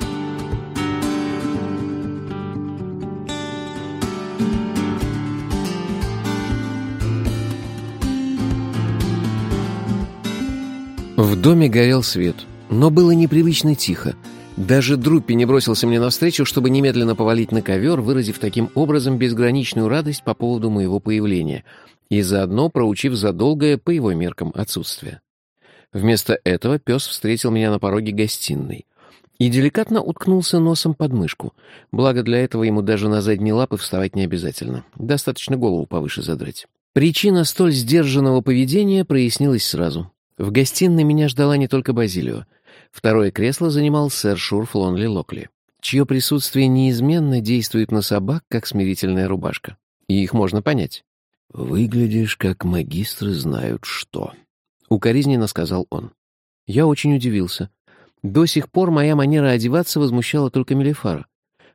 В доме горел свет, но было непривычно тихо. Даже Друппи не бросился мне навстречу, чтобы немедленно повалить на ковер, выразив таким образом безграничную радость по поводу моего появления и заодно проучив за долгое, по его меркам, отсутствие. Вместо этого пес встретил меня на пороге гостиной и деликатно уткнулся носом под мышку. Благо для этого ему даже на задние лапы вставать не обязательно. Достаточно голову повыше задрать. Причина столь сдержанного поведения прояснилась сразу. В гостиной меня ждала не только Базилио. Второе кресло занимал сэр Шурф Лонли Локли, чье присутствие неизменно действует на собак, как смирительная рубашка. И их можно понять. «Выглядишь, как магистры знают что», — укоризненно сказал он. Я очень удивился. До сих пор моя манера одеваться возмущала только Мелифара.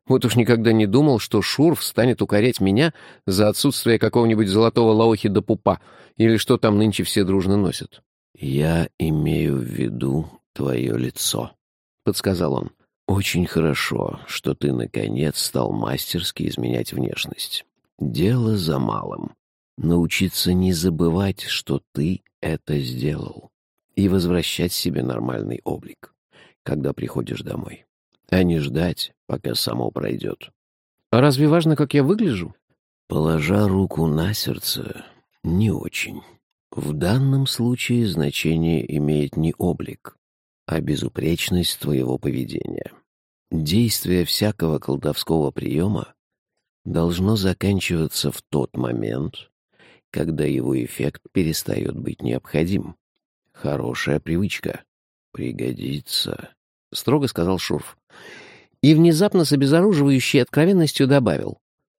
Вот уж никогда не думал, что Шурф станет укорять меня за отсутствие какого-нибудь золотого лаохи до пупа, или что там нынче все дружно носят. «Я имею в виду твое лицо», — подсказал он. «Очень хорошо, что ты, наконец, стал мастерски изменять внешность. Дело за малым. Научиться не забывать, что ты это сделал, и возвращать себе нормальный облик, когда приходишь домой, а не ждать, пока само пройдет». А разве важно, как я выгляжу? Положа руку на сердце, не очень. В данном случае значение имеет не облик, а безупречность твоего поведения. Действие всякого колдовского приема должно заканчиваться в тот момент, когда его эффект перестает быть необходим. Хорошая привычка. Пригодится, — строго сказал Шурф. И внезапно с обезоруживающей откровенностью добавил.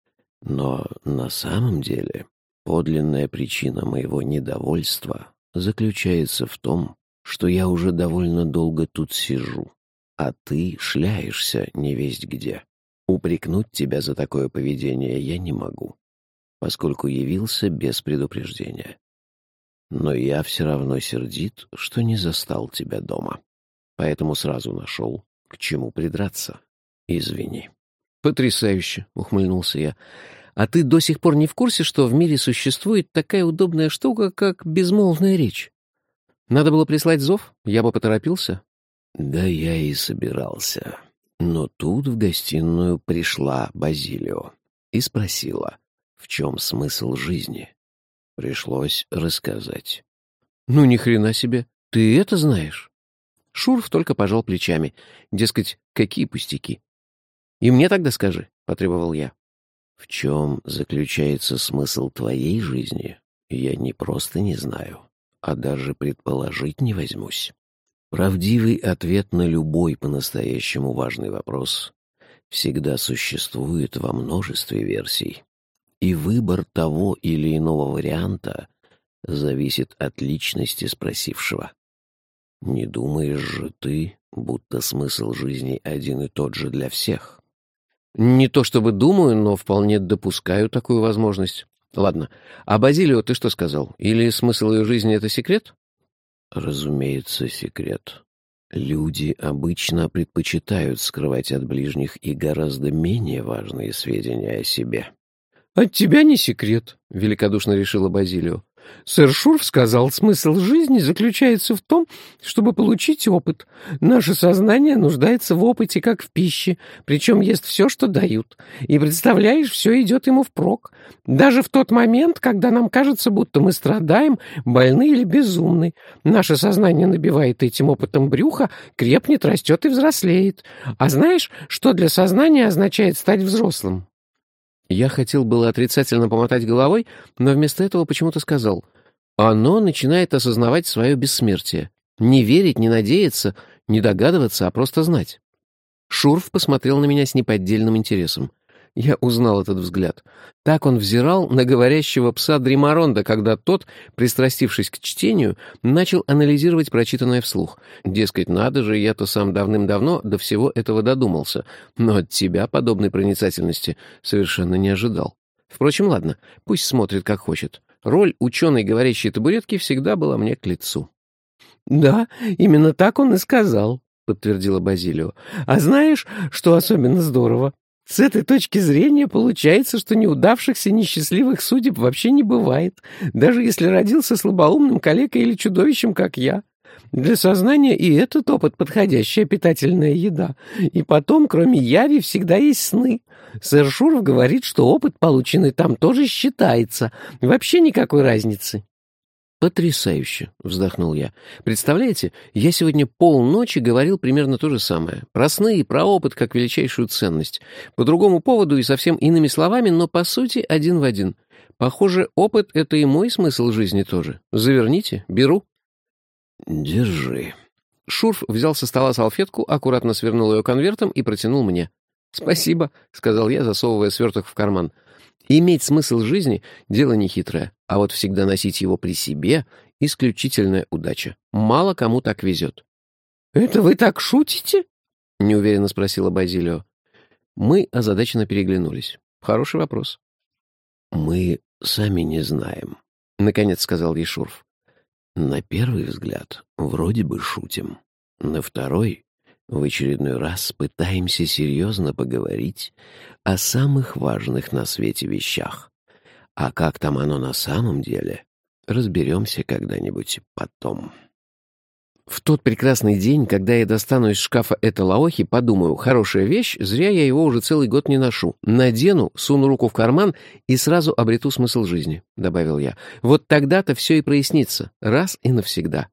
Но на самом деле подлинная причина моего недовольства заключается в том, что я уже довольно долго тут сижу, а ты шляешься невесть где. Упрекнуть тебя за такое поведение я не могу, поскольку явился без предупреждения. Но я все равно сердит, что не застал тебя дома. Поэтому сразу нашел, к чему придраться. Извини. «Потрясающе!» — ухмыльнулся я. «А ты до сих пор не в курсе, что в мире существует такая удобная штука, как безмолвная речь? Надо было прислать зов, я бы поторопился». Да я и собирался. Но тут в гостиную пришла Базилио и спросила, в чем смысл жизни. Пришлось рассказать. «Ну, ни хрена себе! Ты это знаешь?» Шурф только пожал плечами. Дескать, какие пустяки. «И мне тогда скажи», — потребовал я. В чем заключается смысл твоей жизни, я не просто не знаю, а даже предположить не возьмусь. Правдивый ответ на любой по-настоящему важный вопрос всегда существует во множестве версий, и выбор того или иного варианта зависит от личности спросившего. Не думаешь же ты, будто смысл жизни один и тот же для всех? «Не то чтобы думаю, но вполне допускаю такую возможность. Ладно, а Базилио ты что сказал? Или смысл ее жизни — это секрет?» Разумеется, секрет. Люди обычно предпочитают скрывать от ближних и гораздо менее важные сведения о себе. «От тебя не секрет», — великодушно решила Базилио. «Сэр Шурф сказал, смысл жизни заключается в том, чтобы получить опыт. Наше сознание нуждается в опыте, как в пище, причем ест все, что дают. И, представляешь, все идет ему впрок. Даже в тот момент, когда нам кажется, будто мы страдаем, больны или безумны. Наше сознание набивает этим опытом брюха, крепнет, растет и взрослеет. А знаешь, что для сознания означает стать взрослым?» Я хотел было отрицательно помотать головой, но вместо этого почему-то сказал: «Оно начинает осознавать свое бессмертие. Не верить, не надеяться, не догадываться, а просто знать». Шурф посмотрел на меня с неподдельным интересом. Я узнал этот взгляд. Так он взирал на говорящего пса Дримаронда, когда тот, пристрастившись к чтению, начал анализировать прочитанное вслух. Дескать, надо же, я-то сам давным-давно до всего этого додумался, но от тебя подобной проницательности совершенно не ожидал. Впрочем, ладно, пусть смотрит как хочет. Роль ученой говорящей табуретки всегда была мне к лицу. «Да, именно так он и сказал», — подтвердила Базилио. «А знаешь, что особенно здорово? С этой точки зрения получается, что неудавшихся несчастливых судеб вообще не бывает, даже если родился слабоумным калекой или чудовищем, как я. Для сознания и этот опыт — подходящая питательная еда. И потом, кроме яви, всегда есть сны. Сэр Шурф говорит, что опыт, полученный там, тоже считается. Вообще никакой разницы». «Потрясающе!» — вздохнул я. «Представляете, я сегодня полночи говорил примерно то же самое. Про сны и про опыт как величайшую ценность. По другому поводу и совсем иными словами, но по сути один в один. Похоже, опыт — это и мой смысл жизни тоже. Заверните, беру». «Держи». Шурф взял со стола салфетку, аккуратно свернул ее конвертом и протянул мне. «Спасибо», — сказал я, засовывая сверток в карман. «Иметь смысл жизни — дело нехитрое, а вот всегда носить его при себе — исключительная удача. Мало кому так везет». «Это вы так шутите?» — неуверенно спросила Базилио. Мы озадаченно переглянулись. Хороший вопрос. «Мы сами не знаем», — наконец сказал Ешурф. «На первый взгляд вроде бы шутим. На второй в очередной раз пытаемся серьезно поговорить о самых важных на свете вещах. А как там оно на самом деле, разберемся когда-нибудь потом». В тот прекрасный день, когда я достану из шкафа это лаохи, подумаю, хорошая вещь, зря я его уже целый год не ношу. Надену, суну руку в карман и сразу обрету смысл жизни, — добавил я. Вот тогда-то все и прояснится, раз и навсегда.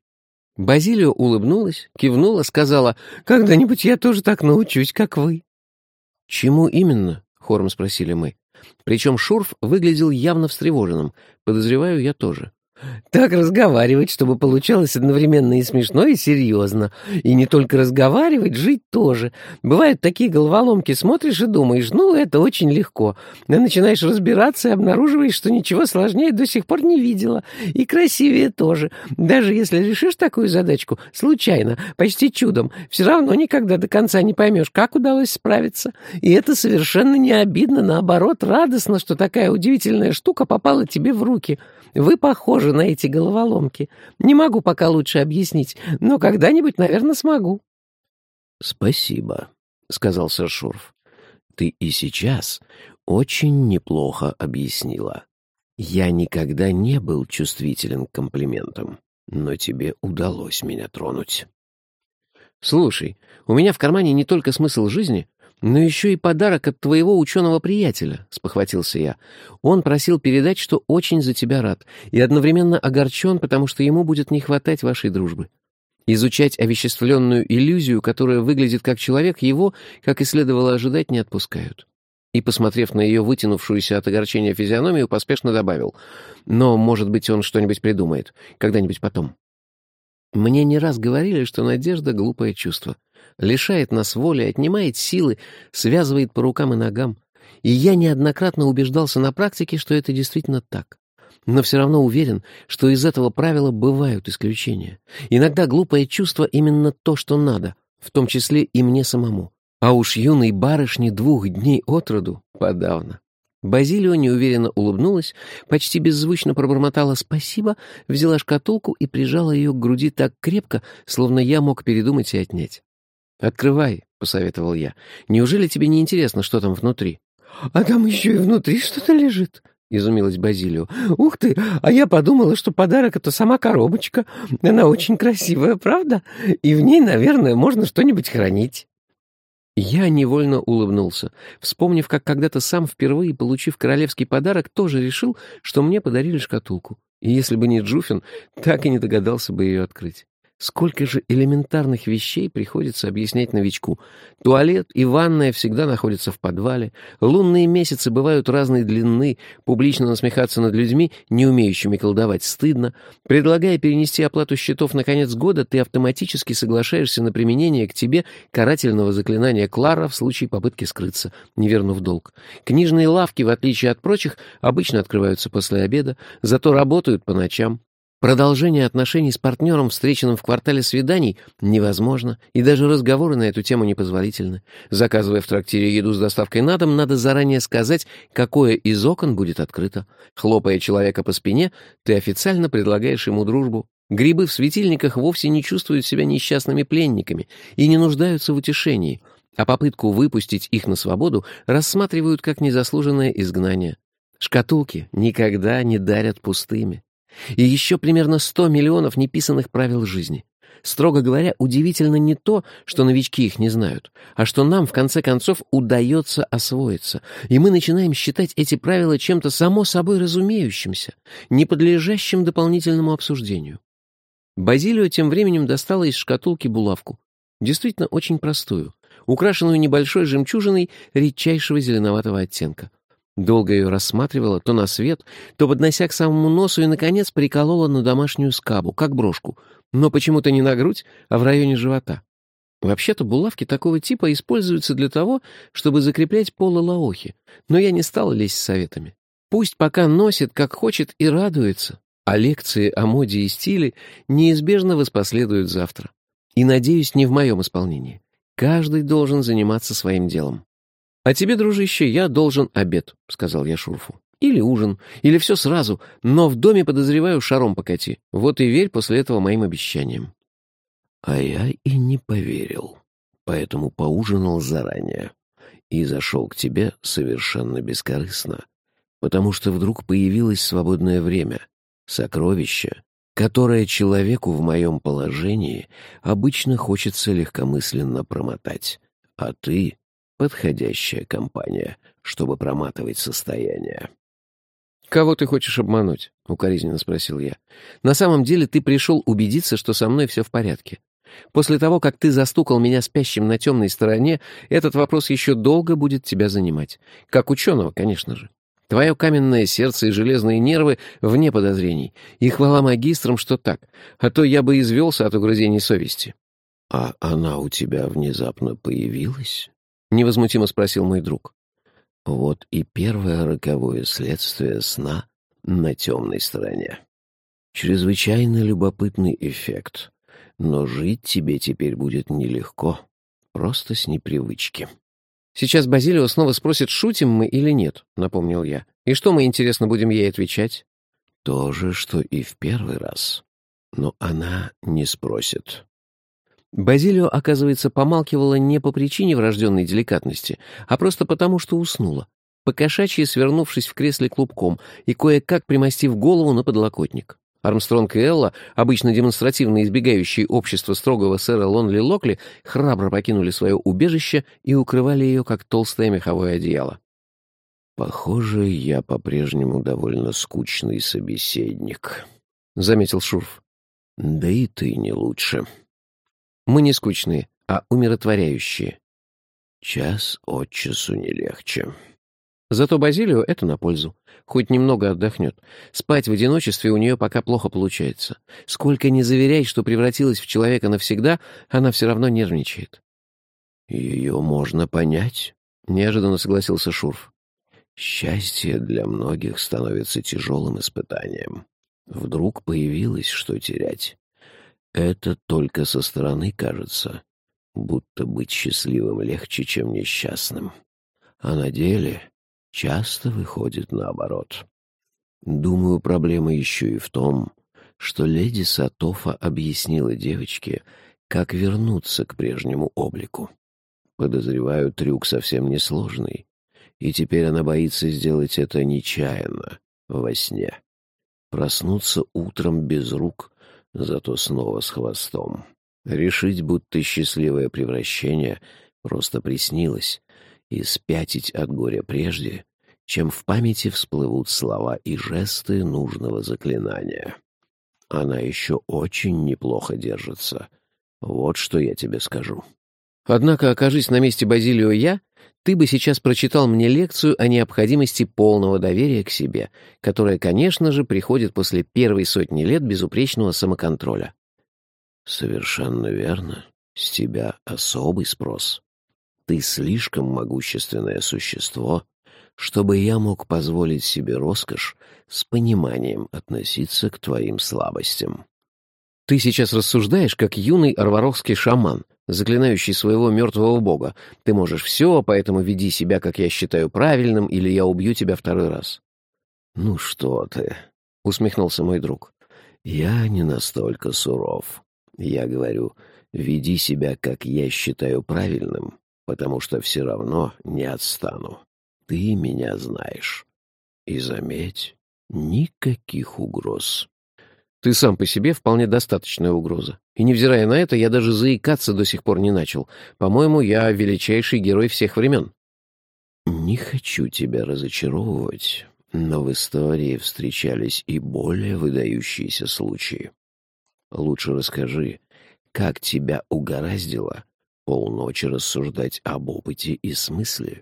Базилио улыбнулась, кивнула, сказала, «Когда-нибудь я тоже так научусь, как вы». «Чему именно?» — хором спросили мы. Причем Шурф выглядел явно встревоженным. Подозреваю, я тоже. «Так разговаривать, чтобы получалось одновременно и смешно, и серьезно. И не только разговаривать, жить тоже. Бывают такие головоломки, смотришь и думаешь, ну, это очень легко. А начинаешь разбираться и обнаруживаешь, что ничего сложнее до сих пор не видела. И красивее тоже. Даже если решишь такую задачку, случайно, почти чудом, все равно никогда до конца не поймешь, как удалось справиться. И это совершенно не обидно, наоборот, радостно, что такая удивительная штука попала тебе в руки. Вы похожи на эти головоломки. Не могу пока лучше объяснить, но когда-нибудь, наверное, смогу». «Спасибо», — сказал сэр Шурф. «Ты и сейчас очень неплохо объяснила. Я никогда не был чувствителен к комплиментам, но тебе удалось меня тронуть». «Слушай, у меня в кармане не только смысл жизни, но еще и подарок от твоего ученого-приятеля», — спохватился я. «Он просил передать, что очень за тебя рад, и одновременно огорчен, потому что ему будет не хватать вашей дружбы. Изучать овеществленную иллюзию, которая выглядит как человек, его, как и следовало ожидать, не отпускают». И, посмотрев на ее вытянувшуюся от огорчения физиономию, поспешно добавил: «Но, может быть, он что-нибудь придумает, когда-нибудь потом». Мне не раз говорили, что надежда — глупое чувство. Лишает нас воли, отнимает силы, связывает по рукам и ногам. И я неоднократно убеждался на практике, что это действительно так. Но все равно уверен, что из этого правила бывают исключения. Иногда глупое чувство именно то, что надо, в том числе и мне самому. А уж юной барышне 2 дней от роду подавно. Базилио неуверенно улыбнулась, почти беззвучно пробормотала «спасибо», взяла шкатулку и прижала ее к груди так крепко, словно я мог передумать и отнять. «Открывай», — посоветовал я. «Неужели тебе не интересно, что там внутри?» «А там еще и внутри что-то лежит», — изумилась Базилио. «Ух ты, а я подумала, что подарок — это сама коробочка. Она очень красивая, правда? И в ней, наверное, можно что-нибудь хранить». Я невольно улыбнулся, вспомнив, как когда-то сам, впервые получив королевский подарок, тоже решил, что мне подарили шкатулку. И если бы не Джуфин, так и не догадался бы ее открыть. Сколько же элементарных вещей приходится объяснять новичку. Туалет и ванная всегда находятся в подвале, лунные месяцы бывают разной длины, публично насмехаться над людьми, не умеющими колдовать, стыдно. Предлагая перенести оплату счетов на конец года, ты автоматически соглашаешься на применение к тебе карательного заклинания Клара в случае попытки скрыться, не вернув долг. Книжные лавки, в отличие от прочих, обычно открываются после обеда, зато работают по ночам. Продолжение отношений с партнером, встреченным в квартале свиданий, невозможно, и даже разговоры на эту тему непозволительны. Заказывая в трактире еду с доставкой на дом, надо заранее сказать, какое из окон будет открыто. Хлопая человека по спине, ты официально предлагаешь ему дружбу. Грибы в светильниках вовсе не чувствуют себя несчастными пленниками и не нуждаются в утешении, а попытку выпустить их на свободу рассматривают как незаслуженное изгнание. Шкатулки никогда не дарят пустыми. И еще примерно 100 миллионов неписанных правил жизни. Строго говоря, удивительно не то, что новички их не знают, а что нам, в конце концов, удается освоиться, и мы начинаем считать эти правила чем-то само собой разумеющимся, не подлежащим дополнительному обсуждению. Базилио тем временем достала из шкатулки булавку, действительно очень простую, украшенную небольшой жемчужиной редчайшего зеленоватого оттенка. Долго ее рассматривала, то на свет, то поднося к самому носу, и, наконец, приколола на домашнюю скабу, как брошку, но почему-то не на грудь, а в районе живота. Вообще-то булавки такого типа используются для того, чтобы закреплять полы лаохи, но я не стал лезть с советами. Пусть пока носит, как хочет, и радуется, а лекции о моде и стиле неизбежно воспоследуют завтра. И, надеюсь, не в моем исполнении. Каждый должен заниматься своим делом. «А тебе, дружище, я должен обед», — сказал я Шурфу. «Или ужин, или все сразу, но в доме, подозреваю, шаром покати. Вот и верь после этого моим обещаниям». А я и не поверил, поэтому поужинал заранее и зашел к тебе совершенно бескорыстно, потому что вдруг появилось свободное время, сокровище, которое человеку в моем положении обычно хочется легкомысленно промотать, а ты — подходящая компания, чтобы проматывать состояние. «Кого ты хочешь обмануть?» — укоризненно спросил я. «На самом деле ты пришел убедиться, что со мной все в порядке. После того, как ты застукал меня спящим на темной стороне, этот вопрос еще долго будет тебя занимать. Как ученого, конечно же. Твое каменное сердце и железные нервы вне подозрений. И хвала магистрам, что так. А то я бы извелся от угрызений совести». «А она у тебя внезапно появилась?» — невозмутимо спросил мой друг. Вот и первое роковое следствие сна на темной стороне. Чрезвычайно любопытный эффект, но жить тебе теперь будет нелегко, просто с непривычки. «Сейчас Базилио снова спросит, шутим мы или нет», — напомнил я. «И что мы, интересно, будем ей отвечать?» То же, что и в первый раз. Но она не спросит. Базилио, оказывается, помалкивала не по причине врожденной деликатности, а просто потому, что уснула, покошачьи свернувшись в кресле клубком и кое-как примостив голову на подлокотник. Армстронг и Элла, обычно демонстративно избегающие общества строгого сэра Лонли Локли, храбро покинули свое убежище и укрывали ее, как толстое меховое одеяло. «Похоже, я по-прежнему довольно скучный собеседник», — заметил Шурф. «Да и ты не лучше». «Мы не скучные, а умиротворяющие». «Час от часу не легче». Зато Базилио это на пользу. Хоть немного отдохнет. Спать в одиночестве у нее пока плохо получается. Сколько ни заверяй, что превратилась в человека навсегда, она все равно нервничает. «Ее можно понять», — неожиданно согласился Шурф. «Счастье для многих становится тяжелым испытанием. Вдруг появилось, что терять. Это только со стороны кажется, будто быть счастливым легче, чем несчастным. А на деле часто выходит наоборот. Думаю, проблема еще и в том, что леди Сатофа объяснила девочке, как вернуться к прежнему облику. Подозреваю, трюк совсем несложный, и теперь она боится сделать это нечаянно, во сне. Проснуться утром без рук, зато снова с хвостом. Решить, будто счастливое превращение просто приснилось, и спятить от горя прежде, чем в памяти всплывут слова и жесты нужного заклинания. Она еще очень неплохо держится. Вот что я тебе скажу. Однако, окажись на месте Базилио я, ты бы сейчас прочитал мне лекцию о необходимости полного доверия к себе, которая, конечно же, приходит после первой сотни лет безупречного самоконтроля. Совершенно верно. С тебя особый спрос. Ты слишком могущественное существо, чтобы я мог позволить себе роскошь с пониманием относиться к твоим слабостям. Ты сейчас рассуждаешь, как юный арварохский шаман, заклинающий своего мертвого бога. Ты можешь все, поэтому веди себя, как я считаю правильным, или я убью тебя второй раз. «Ну что ты?» — усмехнулся мой друг. «Я не настолько суров. Я говорю, веди себя, как я считаю правильным, потому что все равно не отстану. Ты меня знаешь. И заметь, никаких угроз». Ты сам по себе вполне достаточная угроза. И невзирая на это, я даже заикаться до сих пор не начал. По-моему, я величайший герой всех времен. Не хочу тебя разочаровывать, но в истории встречались и более выдающиеся случаи. Лучше расскажи, как тебя угораздило полночи рассуждать об опыте и смысле.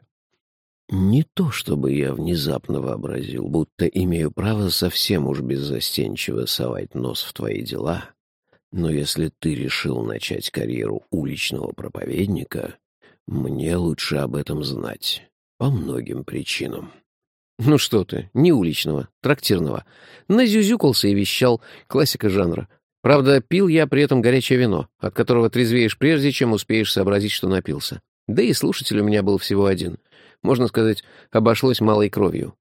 Не то чтобы я внезапно вообразил, будто имею право совсем уж беззастенчиво совать нос в твои дела, но если ты решил начать карьеру уличного проповедника, мне лучше об этом знать по многим причинам. Ну что ты, не уличного, трактирного. Назюзюкался и вещал, классика жанра. Правда, пил я при этом горячее вино, от которого трезвеешь прежде, чем успеешь сообразить, что напился. Да и слушатель у меня был всего один. можно сказать, обошлось малой кровью.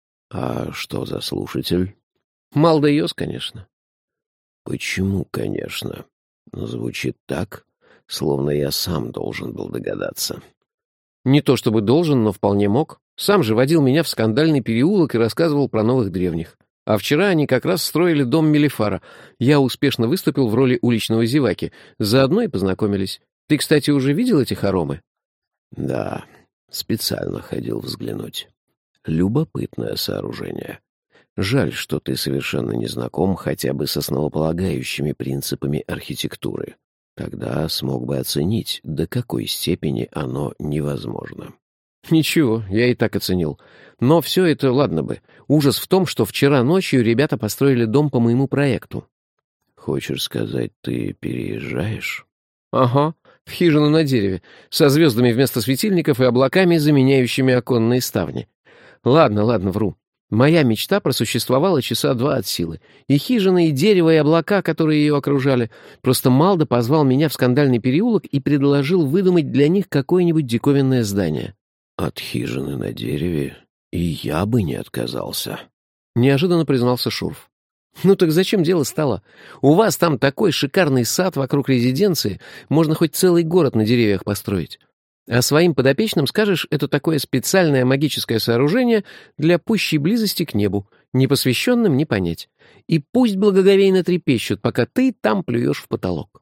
А что за слушатель? Малдайос, конечно. Почему, конечно? Звучит так, словно я сам должен был догадаться. Не то чтобы должен, но вполне мог. Сам же водил меня в скандальный переулок и рассказывал про новых древних. А вчера они как раз строили дом Мелифара. Я успешно выступил в роли уличного зеваки. Заодно и познакомились. Ты, кстати, уже видел эти хоромы? Да, специально ходил взглянуть. Любопытное сооружение. Жаль, что ты совершенно не знаком хотя бы с основополагающими принципами архитектуры. Тогда смог бы оценить, до какой степени оно невозможно. Ничего, я и так оценил. Но все это, ладно бы. Ужас в том, что вчера ночью ребята построили дом по моему проекту. Хочешь сказать, ты переезжаешь? Ага, в хижину на дереве, со звездами вместо светильников и облаками, заменяющими оконные ставни. Ладно, вру. Моя мечта просуществовала часа 2 от силы. И хижина, и дерево, и облака, которые ее окружали. Просто Малдо позвал меня в скандальный переулок и предложил выдумать для них какое-нибудь диковинное здание. От хижины на дереве и я бы не отказался. Неожиданно признался Шурф. Ну так зачем дело стало? У вас там такой шикарный сад вокруг резиденции, можно хоть целый город на деревьях построить. А своим подопечным скажешь, это такое специальное магическое сооружение для пущей близости к небу, непосвященным не понять. И пусть благоговейно трепещут, пока ты там плюешь в потолок.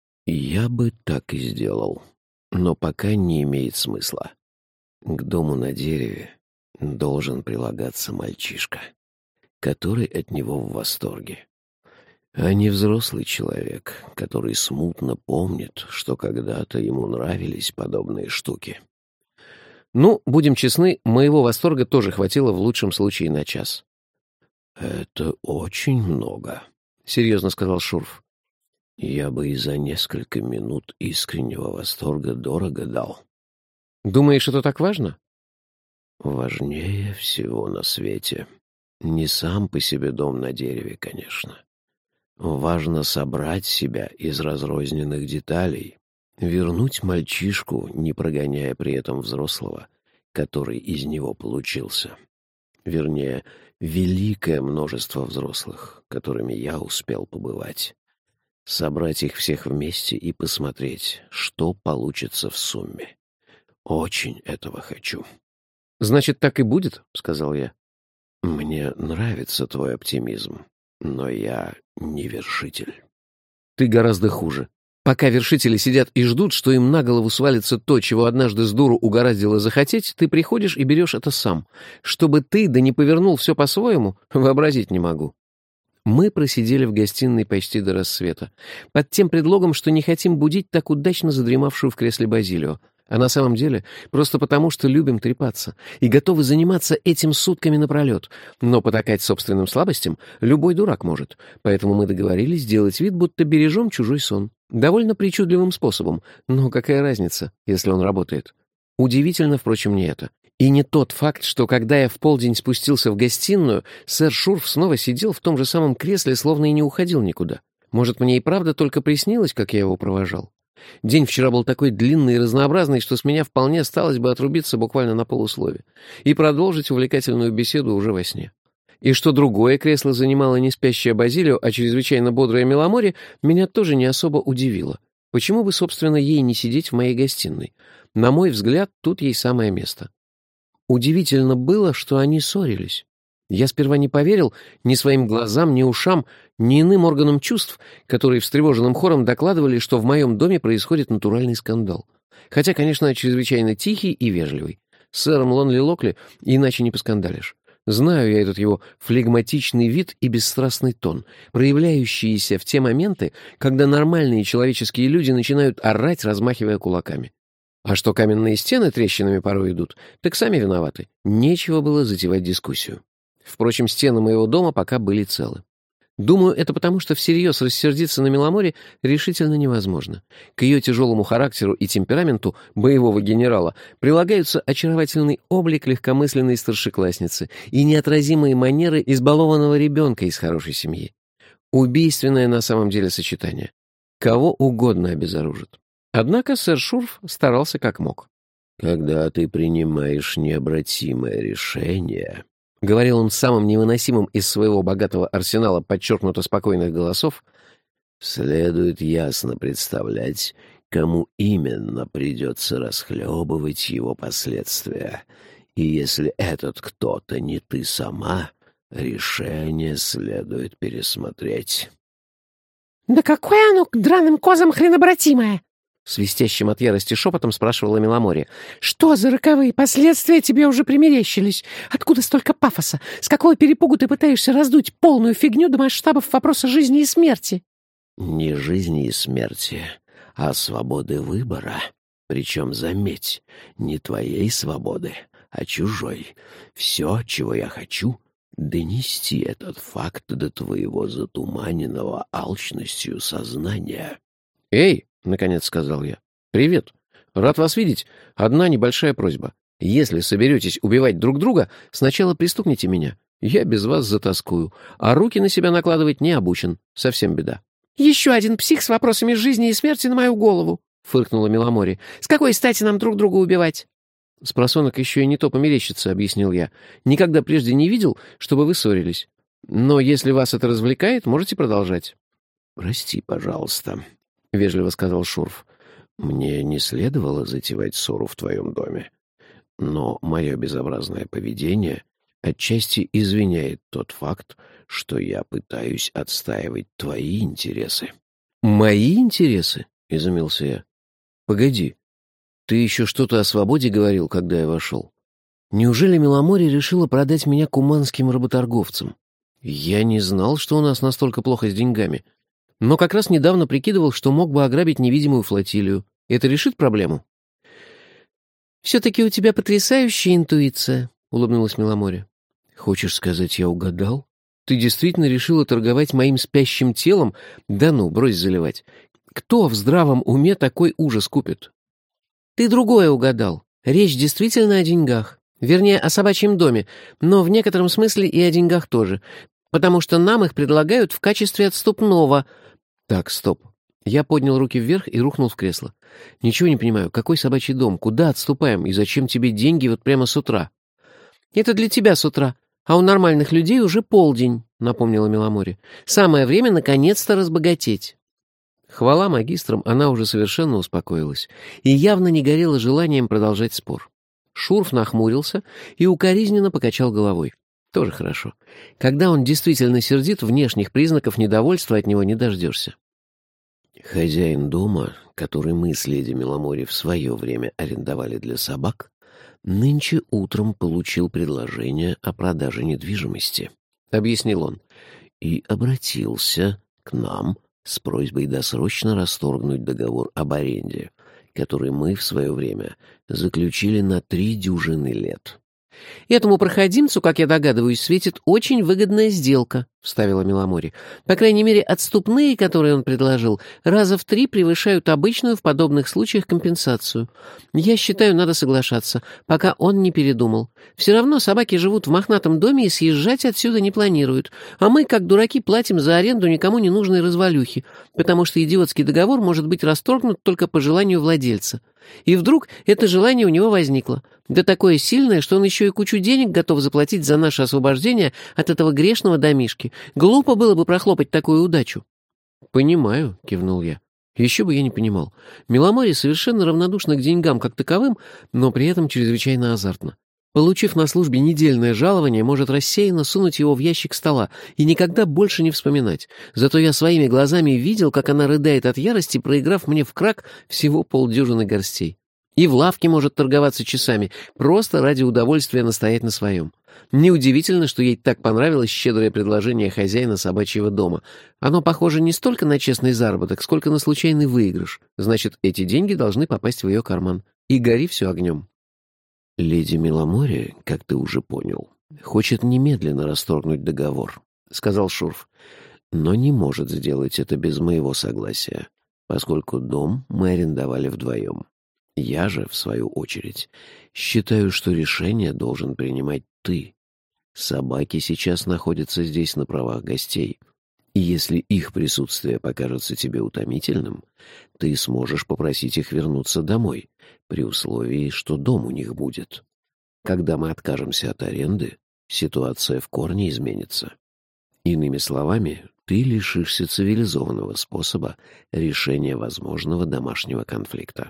Я бы так и сделал, но пока не имеет смысла. К дому на дереве должен прилагаться мальчишка, который от него в восторге, а не взрослый человек, который смутно помнит, что когда-то ему нравились подобные штуки. Ну, будем честны, моего восторга тоже хватило в лучшем случае на час. «Это очень много», — серьезно сказал Шурф. «Я бы и за несколько минут искреннего восторга дорого дал». «Думаешь, это так важно?» «Важнее всего на свете. Не сам по себе дом на дереве, конечно. Важно собрать себя из разрозненных деталей, вернуть мальчишку, не прогоняя при этом взрослого, который из него получился. Вернее, великое множество взрослых, которыми я успел побывать. Собрать их всех вместе и посмотреть, что получится в сумме. Очень этого хочу». «Значит, так и будет?» — сказал я. «Мне нравится твой оптимизм, но я не вершитель». «Ты гораздо хуже. Пока вершители сидят и ждут, что им на голову свалится то, чего однажды с дуру угораздило захотеть, ты приходишь и берешь это сам. Чтобы ты да не повернул все по-своему, вообразить не могу». Мы просидели в гостиной почти до рассвета, под тем предлогом, что не хотим будить так удачно задремавшую в кресле Базилио. А на самом деле просто потому, что любим трепаться и готовы заниматься этим сутками напролет. Но потакать собственным слабостям любой дурак может. Поэтому мы договорились сделать вид, будто бережем чужой сон. Довольно причудливым способом. Но какая разница, если он работает? Удивительно, впрочем, не это. И не тот факт, что когда я в полдень спустился в гостиную, сэр Шурф снова сидел в том же самом кресле, словно и не уходил никуда. Может, мне и правда только приснилось, как я его провожал? День вчера был такой длинный и разнообразный, что с меня вполне осталось бы отрубиться буквально на полуслове и продолжить увлекательную беседу уже во сне. И что другое кресло занимало не спящая Базилио, а чрезвычайно бодрая Меломори, меня тоже не особо удивило. Почему бы, собственно, ей не сидеть в моей гостиной? На мой взгляд, тут ей самое место. Удивительно было, что они ссорились. Я сперва не поверил ни своим глазам, ни ушам, ни иным органам чувств, которые встревоженным хором докладывали, что в моем доме происходит натуральный скандал. Хотя, конечно, чрезвычайно тихий и вежливый. С сэром Лонли Локли иначе не поскандалишь. Знаю я этот его флегматичный вид и бесстрастный тон, проявляющиеся в те моменты, когда нормальные человеческие люди начинают орать, размахивая кулаками. А что каменные стены трещинами порой идут, так сами виноваты. Нечего было затевать дискуссию. Впрочем, стены моего дома пока были целы. Думаю, это потому, что всерьез рассердиться на Меломори решительно невозможно. К ее тяжелому характеру и темпераменту боевого генерала прилагаются очаровательный облик легкомысленной старшеклассницы и неотразимые манеры избалованного ребенка из хорошей семьи. Убийственное на самом деле сочетание. Кого угодно обезоружит. Однако сэр Шурф старался как мог. Когда ты принимаешь необратимое решение, — говорил он самым невыносимым из своего богатого арсенала подчеркнуто спокойных голосов, следует ясно представлять, кому именно придется расхлебывать его последствия. И если этот кто-то не ты сама, решение следует пересмотреть. «Да какое оно к драным козам хренобратимое!» свистящим от ярости шепотом спрашивала Миломоре. «Что за роковые последствия тебе уже примерещились? Откуда столько пафоса? С какого перепугу ты пытаешься раздуть полную фигню до масштабов вопроса жизни и смерти?» Не жизни и смерти, а свободы выбора. Причем, заметь, не твоей свободы, а чужой. Все, чего я хочу, донести этот факт до твоего затуманенного алчностью сознания. «Эй!» — наконец сказал я. «Привет. Рад вас видеть. Одна небольшая просьба. Если соберетесь убивать друг друга, сначала пристукните меня. Я без вас затаскую. А руки на себя накладывать не обучен. Совсем беда». «Еще один псих с вопросами жизни и смерти на мою голову!» — фыркнула Миломоре. «С какой стати нам друг друга убивать?» «Спросонок еще и не то померещится», — объяснил я. «Никогда прежде не видел, чтобы вы ссорились. Но если вас это развлекает, можете продолжать». «Прости, пожалуйста», — вежливо сказал Шурф. «Мне не следовало затевать ссору в твоем доме. Но мое безобразное поведение отчасти извиняет тот факт, что я пытаюсь отстаивать твои интересы». «Мои интересы?» — изумился я. «Погоди, ты еще что-то о свободе говорил, когда я вошел? Неужели Миломоре решила продать меня куманским работорговцам? Я не знал, что у нас настолько плохо с деньгами, но как раз недавно прикидывал, что мог бы ограбить невидимую флотилию. Это решит проблему?» «Все-таки у тебя потрясающая интуиция», — улыбнулась Миломоре. «Хочешь сказать, я угадал? Ты действительно решила торговать моим спящим телом? Да ну, брось заливать. Кто в здравом уме такой ужас купит?» «Ты другое угадал. Речь действительно о деньгах. Вернее, о собачьем доме, но в некотором смысле и о деньгах тоже. Потому что нам их предлагают в качестве отступного». «Так, стоп». Я поднял руки вверх и рухнул в кресло. «Ничего не понимаю. Какой собачий дом? Куда отступаем? И зачем тебе деньги вот прямо с утра?» «Это для тебя с утра. А у нормальных людей уже полдень», — напомнила Миломоре. «Самое время наконец-то разбогатеть». Хвала магистрам, она уже совершенно успокоилась и явно не горела желанием продолжать спор. Шурф нахмурился и укоризненно покачал головой. Тоже хорошо. Когда он действительно сердит, внешних признаков недовольства от него не дождешься. Хозяин дома, который мы с леди Миломоре в свое время арендовали для собак, нынче утром получил предложение о продаже недвижимости, — объяснил он, — и обратился к нам с просьбой досрочно расторгнуть договор об аренде, который мы в свое время заключили на 3 дюжины лет. «Этому проходимцу, как я догадываюсь, светит очень выгодная сделка», — вставила Миломоре. «По крайней мере, отступные, которые он предложил, раза в 3 превышают обычную в подобных случаях компенсацию. Я считаю, надо соглашаться, пока он не передумал. Все равно собаки живут в мохнатом доме и съезжать отсюда не планируют, а мы, как дураки, платим за аренду никому не нужной развалюхи, потому что идиотский договор может быть расторгнут только по желанию владельца. И вдруг это желание у него возникло. Да такое сильное, что он еще и кучу денег готов заплатить за наше освобождение от этого грешного домишки. Глупо было бы прохлопать такую удачу». «Понимаю», — кивнул я. «Еще бы я не понимал. Миломоре совершенно равнодушна к деньгам как таковым, но при этом чрезвычайно азартна. Получив на службе недельное жалование, может рассеянно сунуть его в ящик стола и никогда больше не вспоминать. Зато я своими глазами видел, как она рыдает от ярости, проиграв мне в крак всего полдюжины горстей. И в лавке может торговаться часами, просто ради удовольствия настоять на своем. Неудивительно, что ей так понравилось щедрое предложение хозяина собачьего дома. Оно похоже не столько на честный заработок, сколько на случайный выигрыш. Значит, эти деньги должны попасть в ее карман. И гори все огнем». «Леди Миломоре, как ты уже понял, хочет немедленно расторгнуть договор», — сказал Шурф, «но не может сделать это без моего согласия, поскольку дом мы арендовали вдвоем. Я же, в свою очередь, считаю, что решение должен принимать ты. Собаки сейчас находятся здесь на правах гостей, И если их присутствие покажется тебе утомительным, ты сможешь попросить их вернуться домой, при условии, что дом у них будет. Когда мы откажемся от аренды, ситуация в корне изменится. Иными словами, ты лишишься цивилизованного способа решения возможного домашнего конфликта.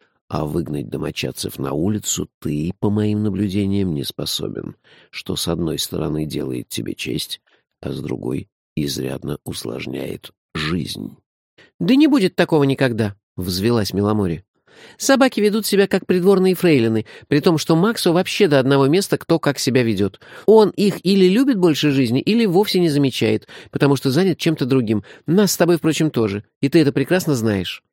А выгнать домочадцев на улицу ты, по моим наблюдениям, не способен, что с одной стороны делает тебе честь, а с другой изрядно усложняет жизнь. «Да не будет такого никогда», — взвелась Миломори. «Собаки ведут себя как придворные фрейлины, при том, что Максу вообще до одного места кто как себя ведет. Он их или любит больше жизни, или вовсе не замечает, потому что занят чем-то другим. Нас с тобой, впрочем, тоже, и ты это прекрасно знаешь».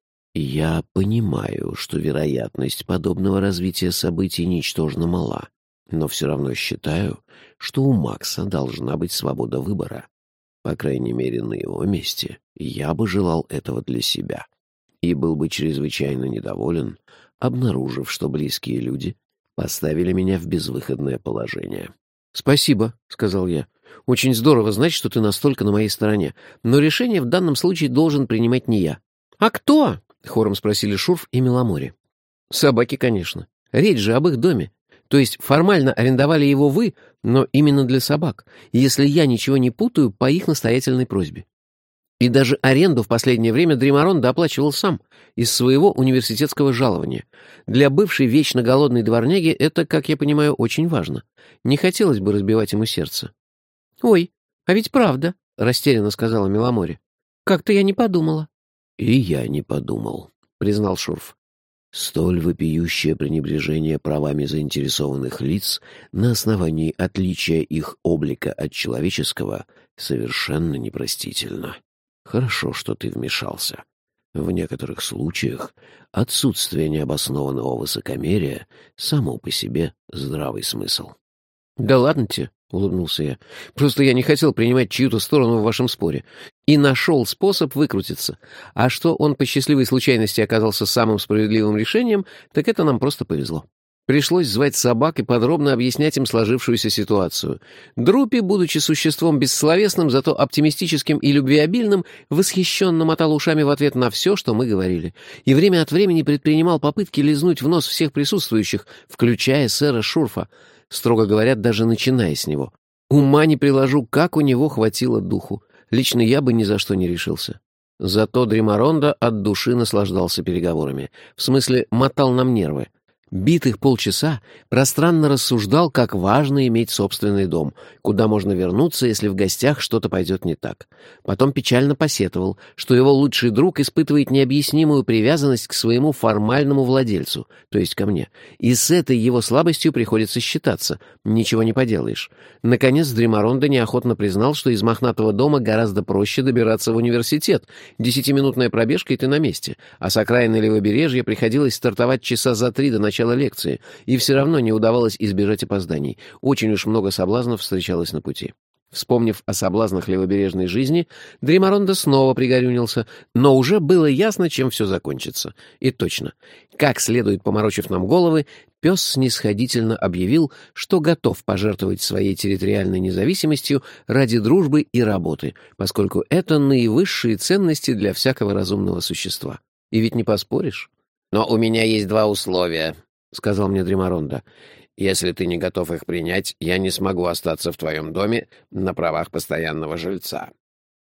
Я понимаю, что вероятность подобного развития событий ничтожно мала, но все равно считаю, что у Макса должна быть свобода выбора. По крайней мере, на его месте я бы желал этого для себя и был бы чрезвычайно недоволен, обнаружив, что близкие люди поставили меня в безвыходное положение. «Спасибо», — сказал я. «Очень здорово знать, что ты настолько на моей стороне, но решение в данном случае должен принимать не я». «А кто?» — хором спросили Шурф и Миломори. «Собаки, конечно. Речь же об их доме. То есть формально арендовали его вы, но именно для собак, если я ничего не путаю, по их настоятельной просьбе. И даже аренду в последнее время Дримаронда оплачивал сам, из своего университетского жалования. Для бывшей вечно голодной дворняги это, как я понимаю, очень важно. Не хотелось бы разбивать ему сердце». «Ой, а ведь правда», — растерянно сказала Миломори. «Как-то я не подумала». «И я не подумал», — признал Шурф. «Столь вопиющее пренебрежение правами заинтересованных лиц на основании отличия их облика от человеческого совершенно непростительно. Хорошо, что ты вмешался. В некоторых случаях отсутствие необоснованного высокомерия само по себе здравый смысл». «Да ладно тебе», — улыбнулся я. «Просто я не хотел принимать чью-то сторону в вашем споре. И нашел способ выкрутиться. А что он по счастливой случайности оказался самым справедливым решением, так это нам просто повезло. Пришлось звать собак и подробно объяснять им сложившуюся ситуацию. Друпи, будучи существом бессловесным, зато оптимистическим и любвеобильным, восхищенно мотал ушами в ответ на все, что мы говорили. И время от времени предпринимал попытки лизнуть в нос всех присутствующих, включая сэра Шурфа. Строго говоря, даже начиная с него. Ума не приложу, как у него хватило духу. Лично я бы ни за что не решился. Зато Дримаронда от души наслаждался переговорами. В смысле, мотал нам нервы. Битых полчаса пространно рассуждал, как важно иметь собственный дом, куда можно вернуться, если в гостях что-то пойдет не так. Потом печально посетовал, что его лучший друг испытывает необъяснимую привязанность к своему формальному владельцу, то есть ко мне, и с этой его слабостью приходится считаться, ничего не поделаешь. Наконец Дримаронда неохотно признал, что из мохнатого дома гораздо проще добираться в университет, 10-минутная пробежка, и ты на месте, а с окраины левобережья приходилось стартовать часа за 3 до начала лекции, и все равно не удавалось избежать опозданий. Очень уж много соблазнов встречалось на пути. Вспомнив о соблазнах левобережной жизни, Дримаронда снова пригорюнился, но уже было ясно, чем все закончится. И точно. Как следует поморочив нам головы, пес снисходительно объявил, что готов пожертвовать своей территориальной независимостью ради дружбы и работы, поскольку это наивысшие ценности для всякого разумного существа. И ведь не поспоришь. «Но у меня есть 2 условия», — сказал мне Дримаронда. «Если ты не готов их принять, я не смогу остаться в твоем доме на правах постоянного жильца».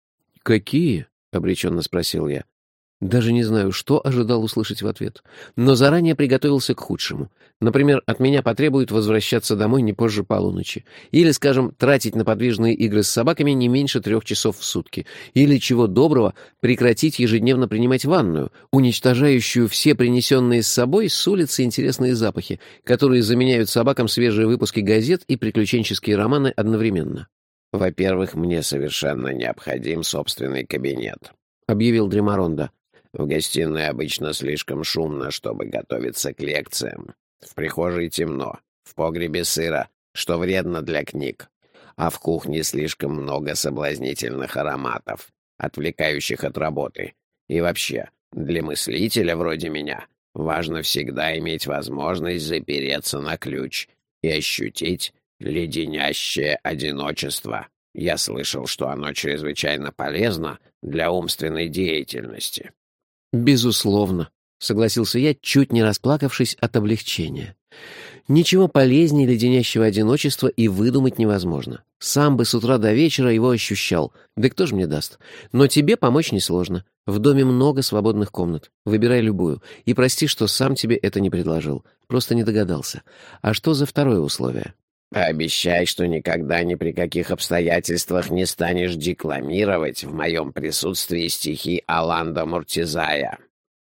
«Какие?» — обреченно спросил я. Даже не знаю, что ожидал услышать в ответ, но заранее приготовился к худшему. Например, от меня потребуют возвращаться домой не позже полуночи. Или, скажем, тратить на подвижные игры с собаками не меньше 3 часов в сутки. Или, чего доброго, прекратить ежедневно принимать ванную, уничтожающую все принесенные с собой с улицы интересные запахи, которые заменяют собакам свежие выпуски газет и приключенческие романы одновременно. «Во-первых, мне совершенно необходим собственный кабинет», — объявил Дримаронда. «В гостиной обычно слишком шумно, чтобы готовиться к лекциям. В прихожей темно, в погребе сыро, что вредно для книг. А в кухне слишком много соблазнительных ароматов, отвлекающих от работы. И вообще, для мыслителя вроде меня важно всегда иметь возможность запереться на ключ и ощутить леденящее одиночество. Я слышал, что оно чрезвычайно полезно для умственной деятельности». «Безусловно», — согласился я, чуть не расплакавшись от облегчения. «Ничего полезнее леденящего одиночества и выдумать невозможно. Сам бы с утра до вечера его ощущал. Да кто же мне даст? Но тебе помочь несложно. В доме много свободных комнат. Выбирай любую. И прости, что сам тебе это не предложил. Просто не догадался. А что за второе условие?» «Пообещай, что никогда ни при каких обстоятельствах не станешь декламировать в моем присутствии стихи Оланда Муртизая».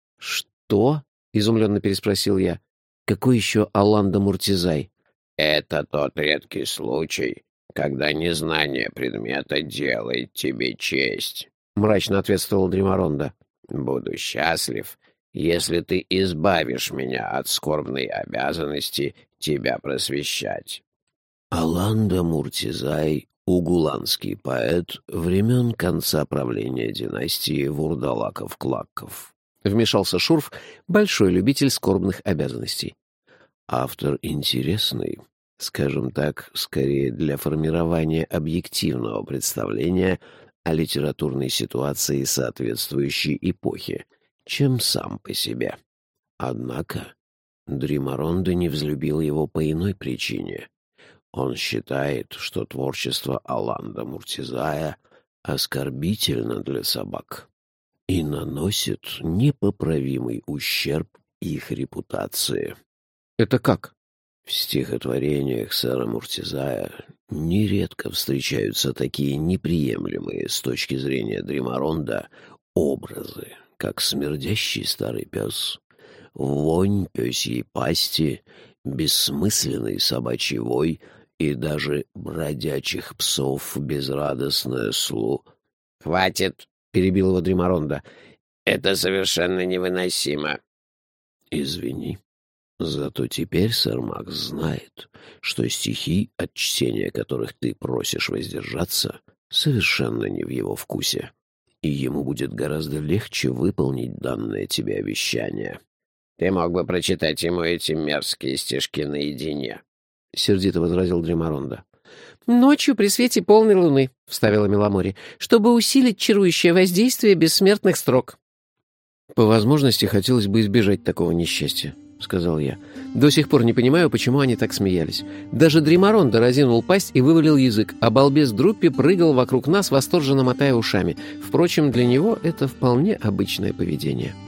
«Что?» — изумленно переспросил я. «Какой еще Оланда Муртизай?» «Это тот редкий случай, когда незнание предмета делает тебе честь», — мрачно ответствовал Дримаронда. «Буду счастлив, если ты избавишь меня от скорбной обязанности тебя просвещать». Оланда Муртизай — угуланский поэт времен конца правления династии Вурдалаков-Клакков. Вмешался Шурф, большой любитель скорбных обязанностей. Автор интересный, скажем так, скорее для формирования объективного представления о литературной ситуации соответствующей эпохи, чем сам по себе. Однако Дримаронда не взлюбил его по иной причине. Он считает, что творчество Оланда Муртизая оскорбительно для собак и наносит непоправимый ущерб их репутации. «Это как?» В стихотворениях сэра Муртизая нередко встречаются такие неприемлемые с точки зрения Дримаронда образы, как смердящий старый пес, вонь пёсьей пасти, бессмысленный собачий вой и даже бродячих псов безрадостное «Хватит!» — перебил его Дримаронда. «Это совершенно невыносимо». «Извини. Зато теперь сэр Макс знает, что стихи, от чтения которых ты просишь воздержаться, совершенно не в его вкусе, и ему будет гораздо легче выполнить данное тебе обещание». «Ты мог бы прочитать ему эти мерзкие стишки наедине», — сердито возразил Дримаронда. «Ночью при свете полной луны», — вставила Меломори, «чтобы усилить чарующее воздействие бессмертных строк». «По возможности хотелось бы избежать такого несчастья», — сказал я. «До сих пор не понимаю, почему они так смеялись. Даже Дримаронда разинул пасть и вывалил язык, а балбес Друппи прыгал вокруг нас, восторженно мотая ушами. Впрочем, для него это вполне обычное поведение».